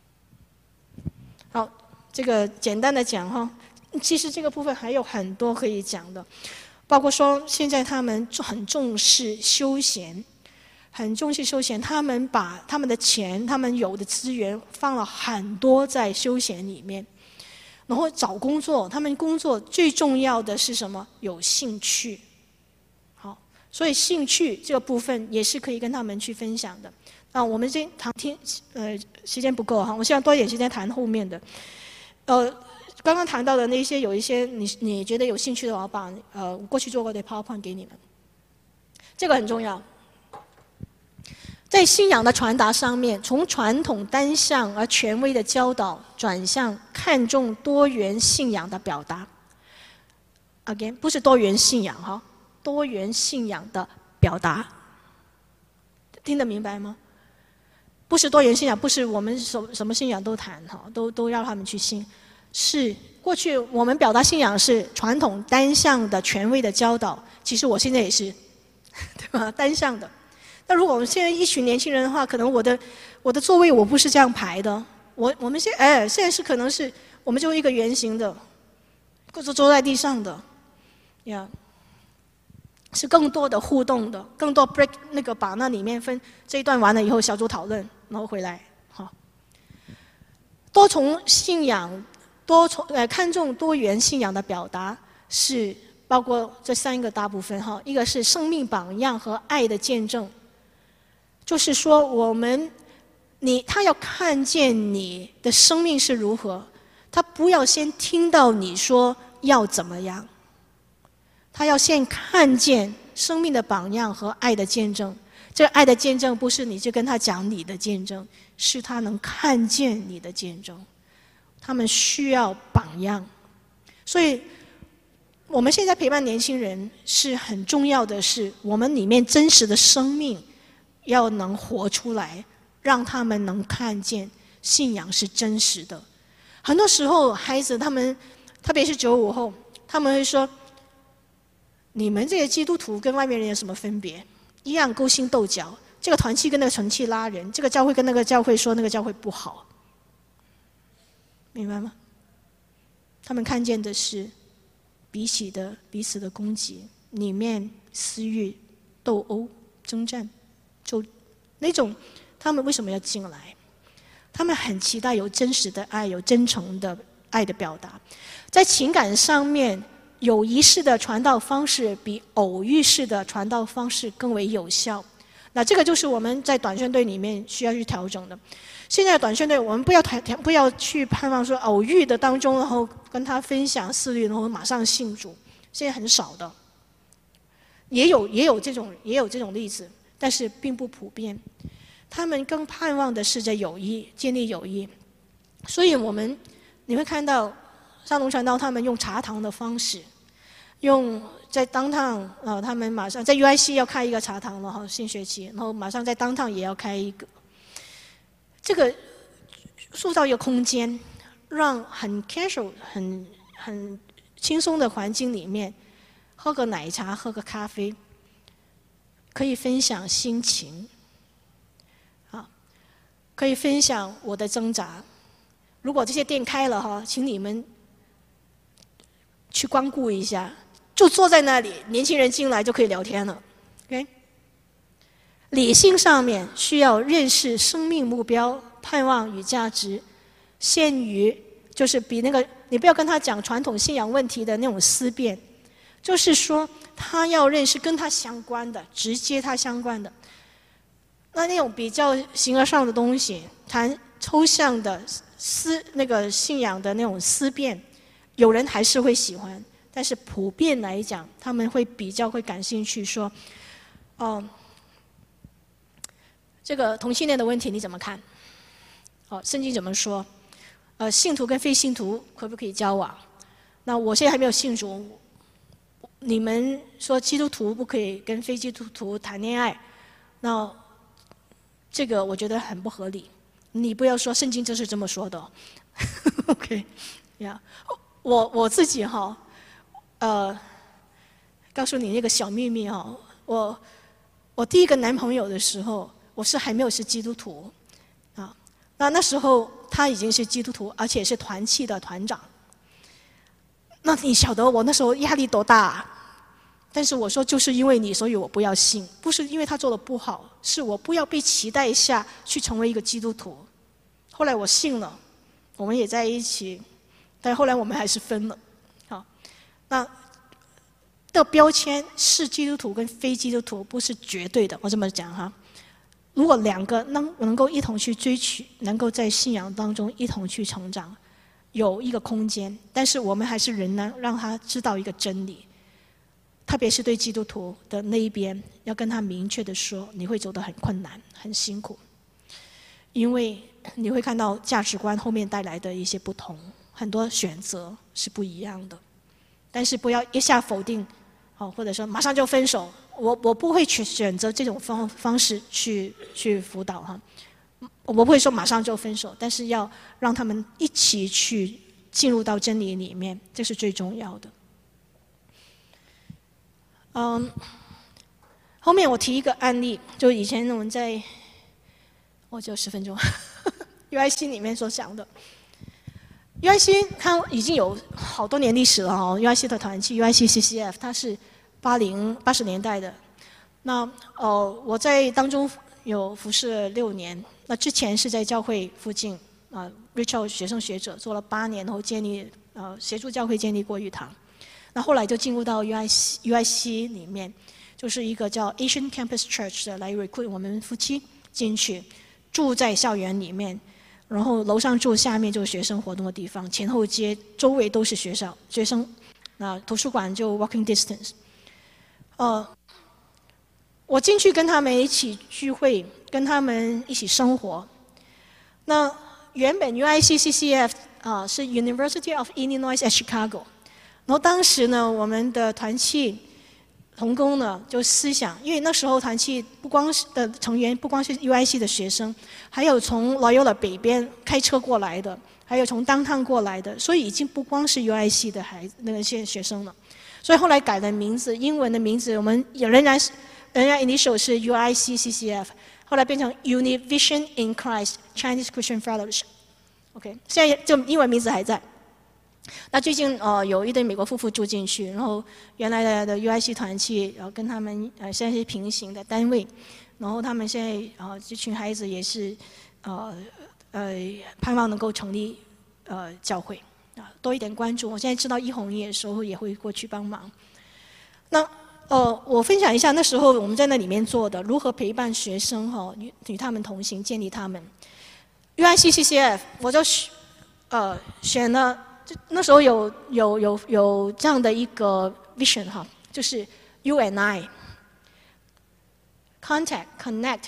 好，这个简单的讲哈，其实这个部分还有很多可以讲的，包括说现在他们很重视休闲，很重视休闲，他们把他们的钱、他们有的资源放了很多在休闲里面。然后找工作，他们工作最重要的是什么？有兴趣。好，所以兴趣这个部分也是可以跟他们去分享的。啊，我们今谈听呃时间不够哈，我希望多一点时间谈后面的。呃，刚刚谈到的那些有一些你你觉得有兴趣的，我把呃我过去做过的 PowerPoint 给你们，这个很重要。在信仰的传达上面，从传统单向而权威的教导，转向看重多元信仰的表达。Again， 不是多元信仰哈，多元信仰的表达，听得明白吗？不是多元信仰，不是我们什什么信仰都谈哈，都都要他们去信。是过去我们表达信仰是传统单向的权威的教导，其实我现在也是，对吧？单向的。那如果我们现在一群年轻人的话，可能我的我的座位我不是这样排的，我我们现哎现在是可能是我们就一个圆形的，或者坐在地上的，呀，是更多的互动的，更多 break 那个把那里面分这一段完了以后小组讨论，然后回来，好，多重信仰，多重呃看重多元信仰的表达是包括这三个大部分哈，一个是生命榜样和爱的见证。就是说，我们，你他要看见你的生命是如何，他不要先听到你说要怎么样，他要先看见生命的榜样和爱的见证。这个爱的见证不是你就跟他讲你的见证，是他能看见你的见证。他们需要榜样，所以我们现在陪伴年轻人是很重要的是，我们里面真实的生命。要能活出来，让他们能看见信仰是真实的。很多时候，孩子他们，特别是九五后，他们会说：“你们这些基督徒跟外面人有什么分别？一样勾心斗角，这个团契跟那个团契拉人，这个教会跟那个教会说那个教会不好。” 明白吗？他们看见的是彼此的彼此的攻击，里面私欲、斗殴、征战，就那种他们为什么要进来？他们很期待有真实的爱，有真诚的爱的表达。在情感上面，友谊式的传道方式比偶遇式的传道方式更为有效。那这个就是我们在短宣队里面需要去调整的。现在的短宣队，我们不要不要去盼望说偶遇的当中，然后跟他分享四律，然后马上信主，现在很少的。也有也有这种也有这种例子，但是并不普遍。他们更盼望的是在友谊建立友谊，所以我们你会看到上龙传道他们用茶堂的方式，用在当趟呃，他们马上在 U I C 要开一个茶堂了哈，新学期，然后马上在当趟也要开一个。这个塑造一个空间，让很 casual、很很轻松的环境里面，喝个奶茶、喝个咖啡，可以分享心情，啊，可以分享我的挣扎。如果这些店开了哈，请你们去光顾一下，就坐在那里，年轻人进来就可以聊天了 ，OK。理性上面需要认识生命目标、盼望与价值，限于就是比那个你不要跟他讲传统信仰问题的那种思辨，就是说他要认识跟他相关的、直接他相关的。那那种比较形而上的东西，谈抽象的思那个信仰的那种思辨，有人还是会喜欢，但是普遍来讲，他们会比较会感兴趣说，哦。这个同性恋的问题你怎么看？哦，圣经怎么说？呃，信徒跟非信徒可不可以交往？那我现在还没有信主，你们说基督徒不可以跟非基督徒谈恋爱，那这个我觉得很不合理。你不要说圣经就是这么说的、哦、，OK， 呀、yeah ，我我自己哈、哦，呃，告诉你那个小秘密哈、哦，我我第一个男朋友的时候。我是还没有是基督徒，啊，那那时候他已经是基督徒，而且是团契的团长。那你晓得我那时候压力多大啊？但是我说就是因为你，所以我不要信，不是因为他做的不好，是我不要被期待下去成为一个基督徒。后来我信了，我们也在一起，但后来我们还是分了。好，那的标签是基督徒跟非基督徒不是绝对的，我这么讲哈。如果两个能能够一同去追取，能够在信仰当中一同去成长，有一个空间，但是我们还是仍然让他知道一个真理，特别是对基督徒的那一边，要跟他明确的说，你会走得很困难、很辛苦，因为你会看到价值观后面带来的一些不同，很多选择是不一样的，但是不要一下否定，哦，或者说马上就分手。我我不会去选择这种方方式去去辅导哈，我不会说马上就分手，但是要让他们一起去进入到真理里面，这是最重要的。嗯，后面我提一个案例，就以前我们在，我只有十分钟，U I C 里面所讲的。U I C 它已经有好多年历史了哈 ，U I C 的团契 U I C C C F 它是。八零八十年代的，那呃我在当中有服侍了六年。那之前是在教会附近啊、呃、，Rachel 学生学者做了八年，然后建立呃协助教会建立过育堂。那后来就进入到 U I C U I C 里面，就是一个叫 Asian Campus Church 的来 recruit 我们夫妻进去，住在校园里面，然后楼上住，下面就是学生活动的地方，前后街周围都是学校学生，那图书馆就 walking distance。呃，我进去跟他们一起聚会，跟他们一起生活。那原本 U I C C C F 啊、呃、是 University of Illinois at Chicago， 然后当时呢，我们的团契同工呢就思想，因为那时候团契不光是的成员不光是 U I C 的学生，还有从 Loyola 北边开车过来的，还有从downtown过来的，所以已经不光是 U I C 的孩那些学生了。所以后来改了名字，英文的名字我们也仍然是，仍然 initial 是 U I C C C F， 后来变成 Univision in Christ Chinese Christian Fellowship，OK，、 OK， 现在这英文名字还在。那最近呃有一对美国夫妇住进去，然后原来的的 U I C 团契，然后跟他们呃现在是平行的单位，然后他们现在呃这群孩子也是呃呃盼望能够成立呃教会啊，多一点关注。我现在知道一红也时候也会过去帮忙。那呃我分享一下那时候我们在那里面做的如何陪伴学生哈、哦、与与他们同行，建立他们。U I C C C F 我就呃选了。那时候有有有有这样的一个 vision 哈，就是 you and I contact connect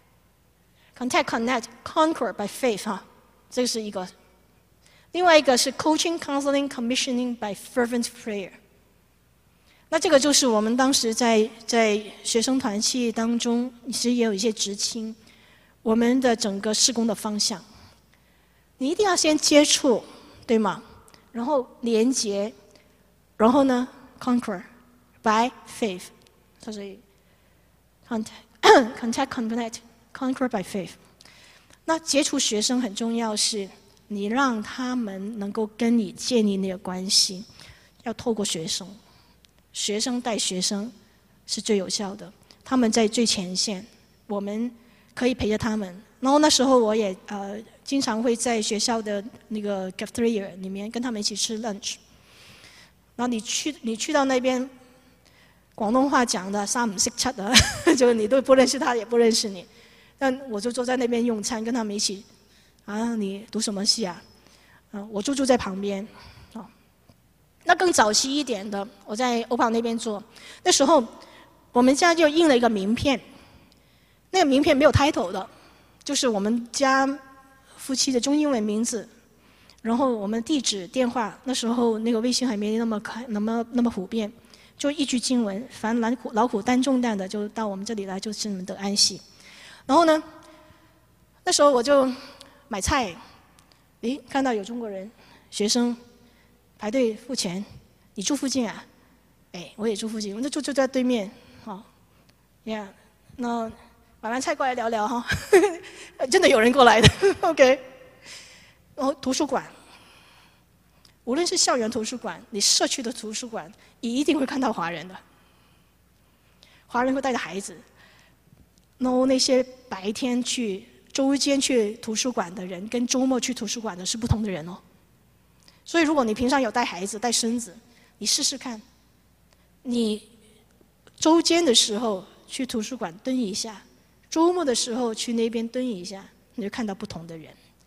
contact connect conquer by faith 哈，这是一个。另外一个是 coaching counseling commissioning by fervent prayer。那这个就是我们当时在在学生团契当中，其实也有一些执青，我们的整个事工的方向，你一定要先接触，对吗？然后连结，然后呢 conquer by faith， 所以 contact contact connect conquer by faith。那接触学生很重要，是你让他们能够跟你建立那个关系，要透过学生，学生带学生是最有效的，他们在最前线，我们可以陪着他们。然后那时候我也呃。经常会在学校的那个 cafeteria 里面跟他们一起吃 lunch。然后你去你去到那边，广东话讲的三唔識七啊，就你都不認識他，也不認識你。但我就坐在那邊用餐，跟他們一起啊，你讀什麼系啊？啊，我就住在旁邊。啊，那更早期一點的，我在歐跑那邊做，那時候我們家就印了一個名片，那個名片沒有 title 的，就是我們家夫妻的中英文名字，然后我们地址、电话，那时候那个微信还没那么开、那么那么普遍，就一句经文：凡劳苦劳苦担重担的，就到我们这里来，就是你们得安息。然后呢，那时候我就买菜，诶，看到有中国人学生排队付钱，你住附近啊？哎，我也住附近，我就住就在对面，哦，呀，那。买完菜过来聊聊哈，真的有人过来的 ，OK。然后图书馆，无论是校园图书馆，你社区的图书馆，你一定会看到华人的。华人会带着孩子，然后那些白天去、周间去图书馆的人，跟周末去图书馆的是不同的人哦。所以如果你平常有带孩子、带孙子，你试试看，你周间的时候去图书馆蹲一下。周末的时候去那边蹲一下，你就看到不同的人。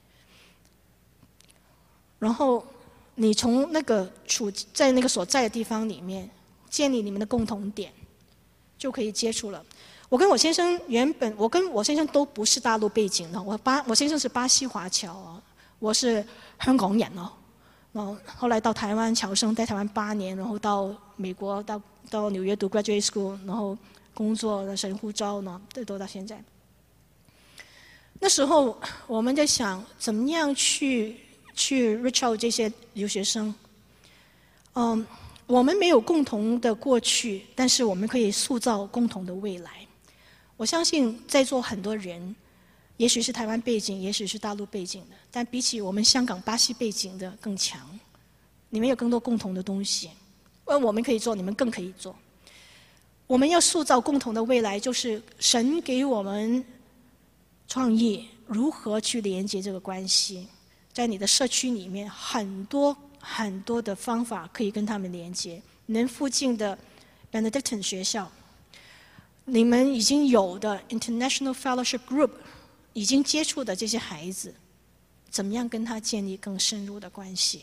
然后你从那个处在那个所在的地方里面建立你们的共同点，就可以接触了。我跟我先生原本，我跟我先生都不是大陆背景的，我巴我先生是巴西华侨哦，我是香港人哦。然后后来到台湾侨生，在台湾八年，然后到美国到到纽约读 graduate school， 然后。工作的神呼召呢，这都到现在。那时候我们在想，怎么样去去 reach out 这些留学生。嗯，我们没有共同的过去，但是我们可以塑造共同的未来。我相信在座很多人，也许是台湾背景，也许是大陆背景的，但比起我们香港、巴西背景的更强。你们有更多共同的东西，而我们可以做，你们更可以做。我们要塑造共同的未来，就是神给我们创意，如何去连接这个关系。在你的社区里面，很多很多的方法可以跟他们连接。你们附近的 Benedictine 学校，你们已经有的 International Fellowship Group 已经接触的这些孩子，怎么样跟他建立更深入的关系？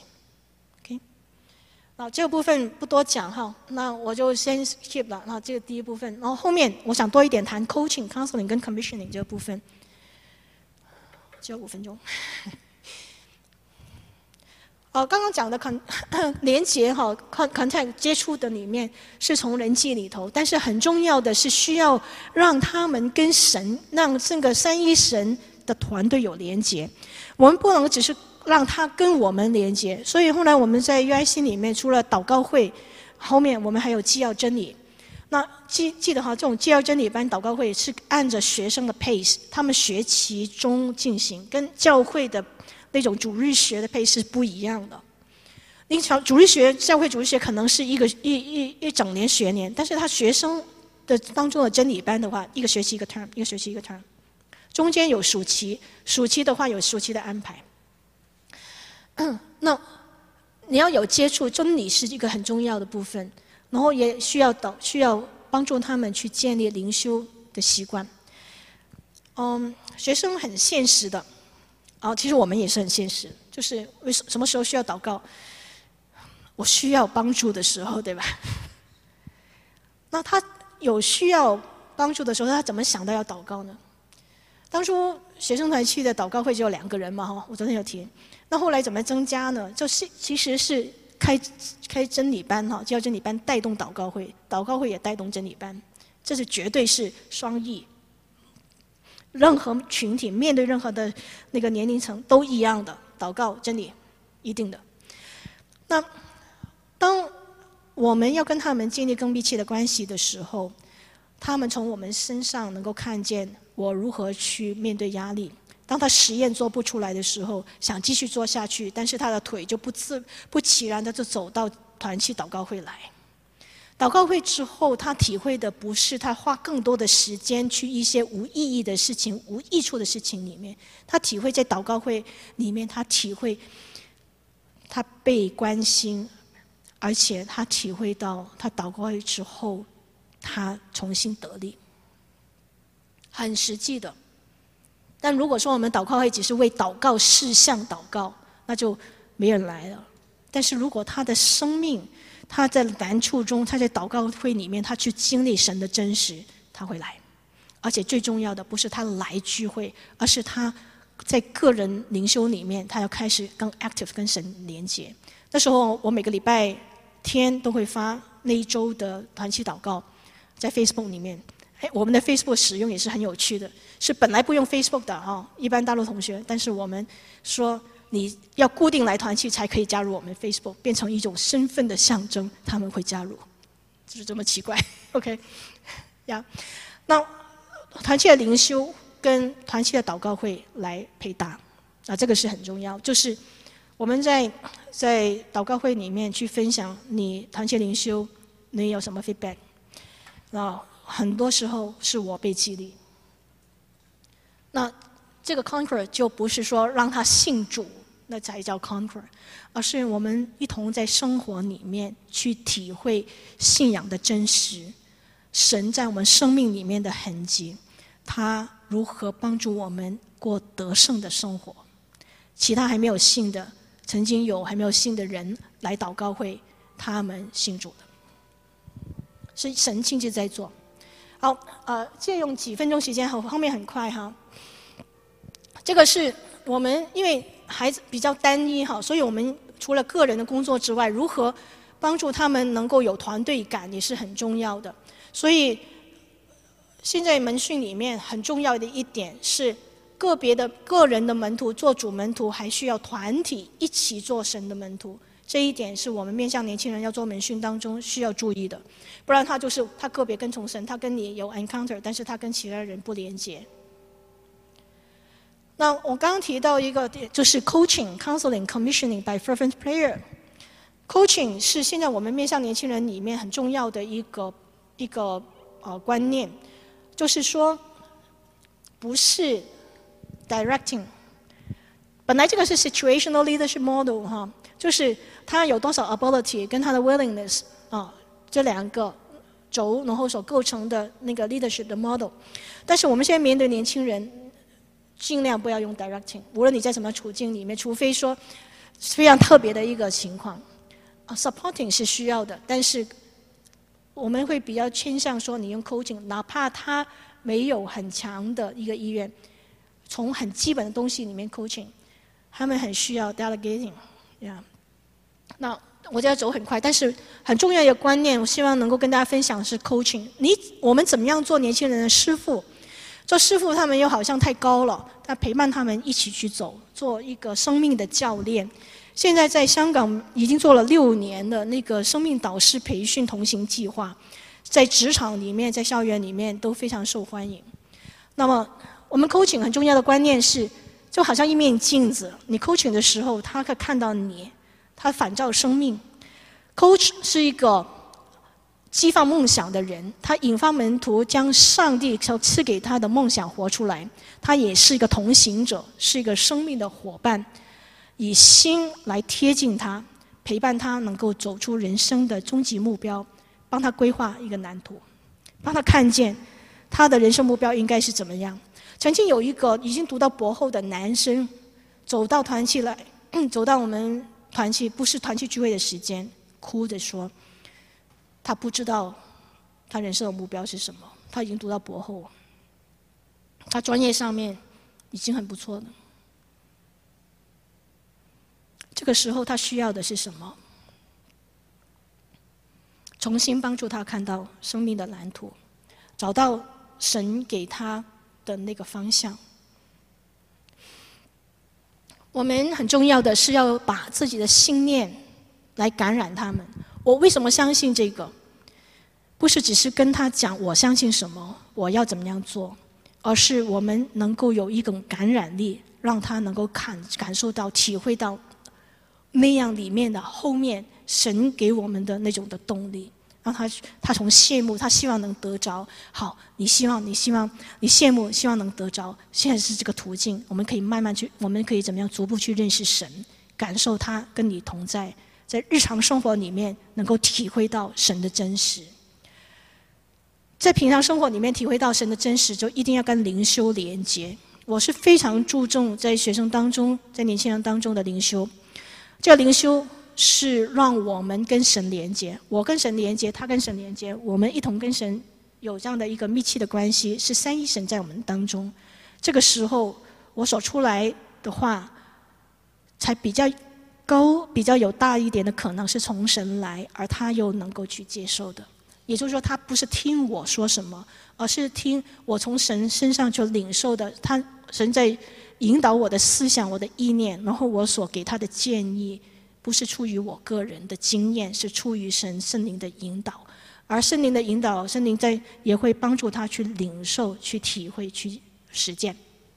啊，这个部分不多讲哈，那我就先 skip 了。那这个第一部分，然后后面我想多一点谈 coaching、counseling 跟 commissioning 这个部分，只有五分钟。哦，刚刚讲的 con 连结哈 contact 接触的里面是从人际里头，但是很重要的是需要让他们跟神，让这个三一神的团队有连结。我们不能只是让他跟我们连接，所以后来我们在 U I C 里面除了祷告会，后面我们还有纪要真理。那记记得哈，这种纪要真理班祷告会是按着学生的 pace， 他们学期中进行，跟教会的那种主日学的配是不一样的。你想主日学、教会主日学可能是一个一一一整年学年，但是他学生的当中的真理班的话，一个学期一个 term， 一个学期一个 term， 中间有暑期，暑期的话有暑期的安排。那你要有接触真理是一个很重要的部分，然后也需要导需要帮助他们去建立灵修的习惯。嗯，学生很现实的，啊，其实我们也是很现实，就是为什么时候需要祷告？我需要帮助的时候，对吧？那他有需要帮助的时候，他怎么想到要祷告呢？当初学生团去的祷告会只有两个人嘛，哈，我昨天有提。那后来怎么增加呢？就是其实是开开真理班哈，教真理班带动祷告会，祷告会也带动真理班，这是绝对是双翼。任何群体面对任何的那个年龄层都一样的，祷告真理一定的。那当我们要跟他们建立更密切的关系的时候，他们从我们身上能够看见我如何去面对压力。当他实验做不出来的时候，想继续做下去，但是他的腿就不自不其然的就走到团契祷告会来。祷告会之后，他体会的不是他花更多的时间去一些无意义的事情、无益处的事情里面，他体会在祷告会里面，他体会他被关心，而且他体会到他祷告会之后，他重新得力，很实际的。但如果说我们祷告会只是为祷告事项祷告，那就没人来了。但是如果他的生命，他在难处中，他在祷告会里面，他去经历神的真实，他会来。而且最重要的不是他来聚会，而是他在个人灵修里面，他要开始更 active 跟神连接。那时候我每个礼拜天都会发那一周的团契祷告，在 Facebook 里面。哎，我们的 Facebook 使用也是很有趣的，是本来不用 Facebook 的哈，一般大陆同学，但是我们说你要固定来团契才可以加入我们 Facebook， 变成一种身份的象征，他们会加入，就是这么奇怪 ，OK， 呀、yeah ，那团契的灵修跟团契的祷告会来配搭，啊，这个是很重要，就是我们在在祷告会里面去分享你团契灵修，你有什么 feedback， 那很多时候是我被激励。那这个 conquer 就不是说让他信主，那才叫 conquer， 而是我们一同在生活里面去体会信仰的真实，神在我们生命里面的痕迹，他如何帮助我们过得胜的生活。其他还没有信的，曾经有还没有信的人来祷告会，他们信主的，是神亲自在做。好，呃，借用几分钟时间，后面很快哈。这个是我们因为孩子比较单一哈，所以我们除了个人的工作之外，如何帮助他们能够有团队感也是很重要的。所以现在门训里面很重要的一点是，个别的个人的门徒做主门徒，还需要团体一起做神的门徒。这一点是我们面向年轻人要做门训当中需要注意的，不然他就是他个别跟从神，他跟你有 encounter， 但是他跟其他人不连接。那我刚刚提到一个就是 coaching, counseling, commissioning by fervent prayer。coaching 是现在我们面向年轻人里面很重要的一个一个呃观念，就是说不是 directing。本来这个是 situational leadership model 哈，就是他有多少 ability 跟他的 willingness 啊，这两个轴然后所构成的那个 leadership 的 model。但是我们现在面对年轻人，尽量不要用 directing， 无论你在什么处境里面，除非说非常特别的一个情况，啊 supporting 是需要的，但是我们会比较倾向说你用 coaching， 哪怕他没有很强的一个意愿，从很基本的东西里面 coaching， 他们很需要 delegating。Yeah. 那我这要走很快，但是很重要的一个观念，我希望能够跟大家分享的是 coaching。你我们怎么样做年轻人的师傅？做师傅他们又好像太高了，他陪伴他们一起去走，做一个生命的教练。现在在香港已经做了六年的那个生命导师培训同行计划，在职场里面，在校园里面都非常受欢迎。那么我们 coaching 很重要的观念是， 就好像一面镜子，你 coaching 的时候，他可以看到你，他反照生命。coach 是一个激发梦想的人，他引发门徒将上帝赐给他的梦想活出来。他也是一个同行者，是一个生命的伙伴，以心来贴近他，陪伴他能够走出人生的终极目标，帮他规划一个蓝图，帮他看见他的人生目标应该是怎么样。曾经有一个已经读到博后的男生，走到团契来，走到我们团契，不是团契聚会的时间，哭着说，他不知道他人生的目标是什么。他已经读到博后，他专业上面已经很不错了。这个时候他需要的是什么？重新帮助他看到生命的蓝图，找到神给他的那个方向。我们很重要的是要把自己的信念来感染他们。我为什么相信这个？不是只是跟他讲我相信什么，我要怎么样做，而是我们能够有一种感染力，让他能够感感受到、体会到那样里面的后面神给我们的那种的动力。让他他从羡慕，他希望能得着。好，你希望，你希望，你羡慕，希望能得着。现在是这个途径，我们可以慢慢去，我们可以怎么样逐步去认识神，感受他跟你同在，在日常生活里面能够体会到神的真实。在平常生活里面体会到神的真实，就一定要跟灵修连接。我是非常注重在学生当中，在年轻人当中的灵修。这个灵修是让我们跟神连接，我跟神连接，他跟神连接，我们一同跟神有这样的一个密切的关系，是三一神在我们当中。这个时候我所出来的话才比较高，比较有大一点的可能是从神来，而他又能够去接受的。也就是说，他不是听我说什么，而是听我从神身上就领受的，他神在引导我的思想，我的意念，然后我所给他的建议不是出于我个人的经验，是出于神圣灵的引导。而圣灵的引导，圣灵在也会帮助他去领受、去体会、去实践。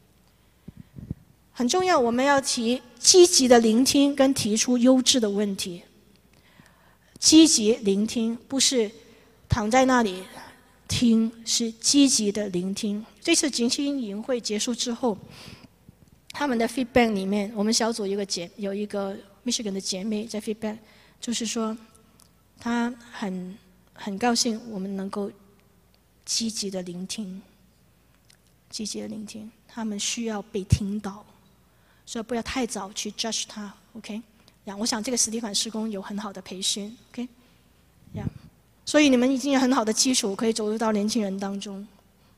很重要，我们要提积极的聆听跟提出优质的问题。积极聆听不是躺在那里听，是积极的聆听。这次景青营会结束之后，他们的 feedback 里面，我们小组有个姐有一个 Michigan 的姐妹在 feedback， 就是说她很很高兴我们能够积极的聆听，积极的聆听，他们需要被听到，所以不要太早去 judge 他 ，OK？ 呀，我想这个实体馆事工有很好的培训 ，OK？ 呀，所以你们已经有很好的基础，可以走入到年轻人当中。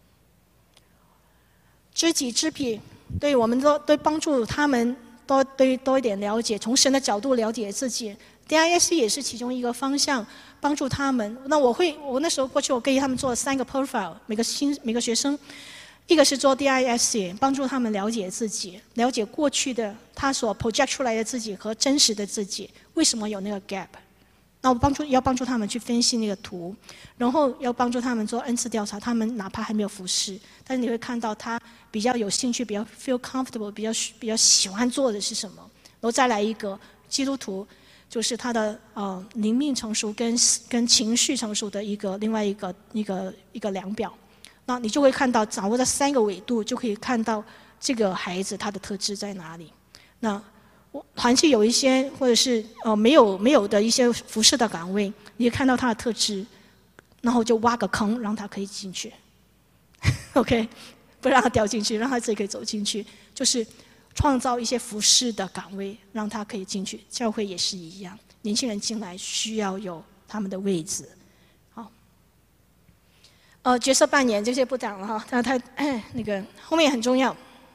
知己知彼，对我们都对帮助他们多对多一点了解，从神的角度了解自己。D I S C 也是其中一个方向，帮助他们。那我会，我那时候过去，我给他们做了三个 profile， 每个新每个学生，一个是做 D I S C， 帮助他们了解自己，了解过去的他所 project 出来的自己和真实的自己，为什么有那个 gap。那我帮助要帮助他们去分析那个图，然后要帮助他们做恩赐调查。他们哪怕还没有服侍，但是你会看到他比较有兴趣、比较 feel comfortable、比较比较喜欢做的是什么。然后再来一个基督徒，就是他的呃灵命成熟跟跟情绪成熟的一个另外一个一个一个量表。那你就会看到掌握这三个维度，就可以看到这个孩子他的特质在哪里。那团契有一些或者是呃没有没有的一些服侍的岗位，你看到他的特质，然后就挖个坑让他可以进去，OK， 不让他掉进去，让他自己可以走进去，就是创造一些服侍的岗位让他可以进去。教会也是一样，年轻人进来需要有他们的位置。好，呃，角色扮演这些不讲了哈，他他哎那个后面也很重要。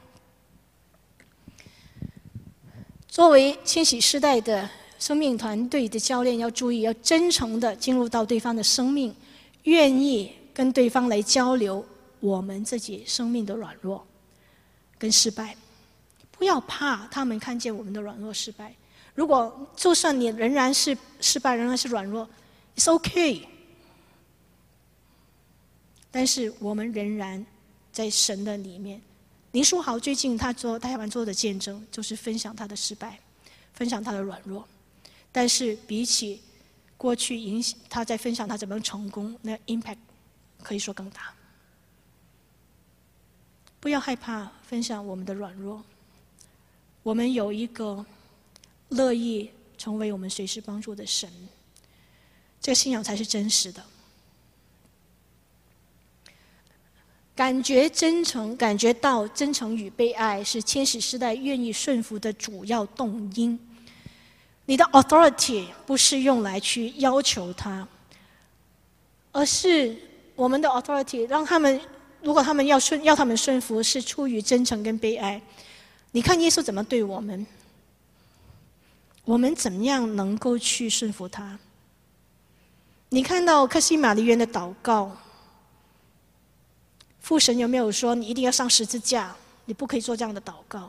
作为千禧世代的生命团队的教练，要注意，要真诚的进入到对方的生命，愿意跟对方来交流我们自己生命的软弱跟失败，不要怕他们看见我们的软弱失败。如果就算你仍然是失败，仍然是软弱 ，it's okay。但是我们仍然在神的里面， 林书豪最近他做台湾做的见证，就是分享他的失败，分享他的软弱。但是比起过去影响他在分享他怎么成功，那 impact 可以说更大。不要害怕分享我们的软弱，我们有一个乐意成为我们随时帮助的神，这个信仰才是真实的。感觉真诚，感觉到真诚与被爱，是千禧世代愿意顺服的主要动因。你的 authority 不是用来去要求他，而是我们的 authority 让他们，如果他们要顺要他们顺服，是出于真诚跟被爱。你看耶稣怎么对我们，我们怎么样能够去顺服他？你看到客西马尼园的祷告，父神有没有说你一定要上十字架，你不可以做这样的祷告？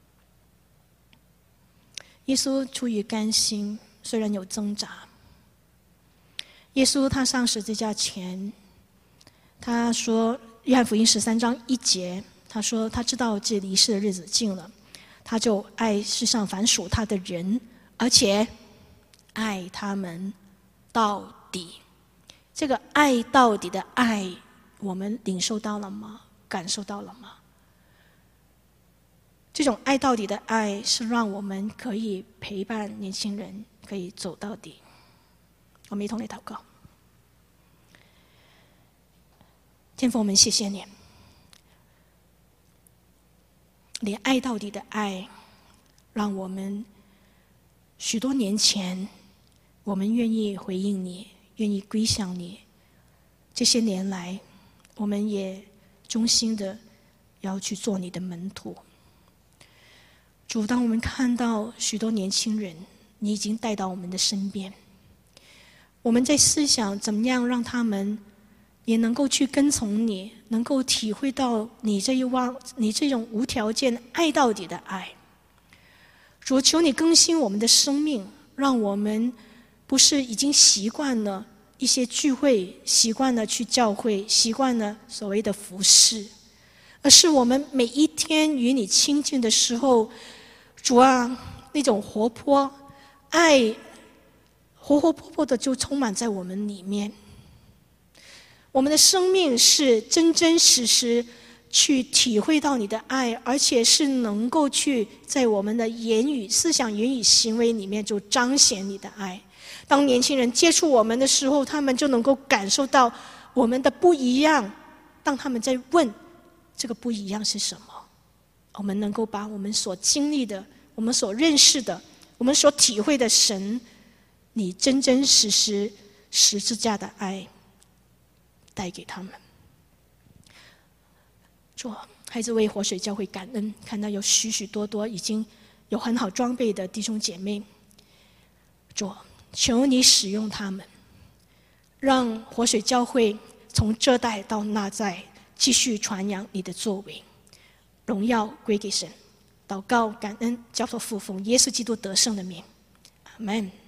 耶稣出于甘心，虽然有挣扎。耶稣他上十字架前，他说约翰福音十三章一节，他说他知道这离世的日子近了，他就爱世上凡属他的人，而且爱他们到底。这个爱到底的爱，我们领受到了吗？感受到了吗？这种爱到底的爱，是让我们可以陪伴年轻人，可以走到底。我们一同来祷告。天父，我们谢谢你，你爱到底的爱，让我们许多年前，我们愿意回应你，愿意归向你。这些年来，我们也衷心的要去做你的门徒。主，当我们看到许多年轻人，你已经带到我们的身边，我们在思想怎么样让他们也能够去跟从你，能够体会到你这一望，你这种无条件爱到底的爱。主，求你更新我们的生命，让我们不是已经习惯了一些聚会，习惯了去教会，习惯了所谓的服事，而是我们每一天与你亲近的时候，主啊，那种活泼爱活活泼泼的就充满在我们里面。我们的生命是真真实实去体会到你的爱，而且是能够去在我们的言语、思想、言语、行为里面就彰显你的爱。当年轻人接触我们的时候，他们就能够感受到我们的不一样。当他们在问这个不一样是什么，我们能够把我们所经历的、我们所认识的、我们所体会的神，你真真实实十字架的爱带给他们。主，孩子为活水教会感恩，看到有许许多多已经有很好装备的弟兄姐妹。主，求你使用他们，让活水教会从这代到那代继续传扬你的作为，荣耀归给神。祷告感恩，交托父奉耶稣基督得胜的名，阿们。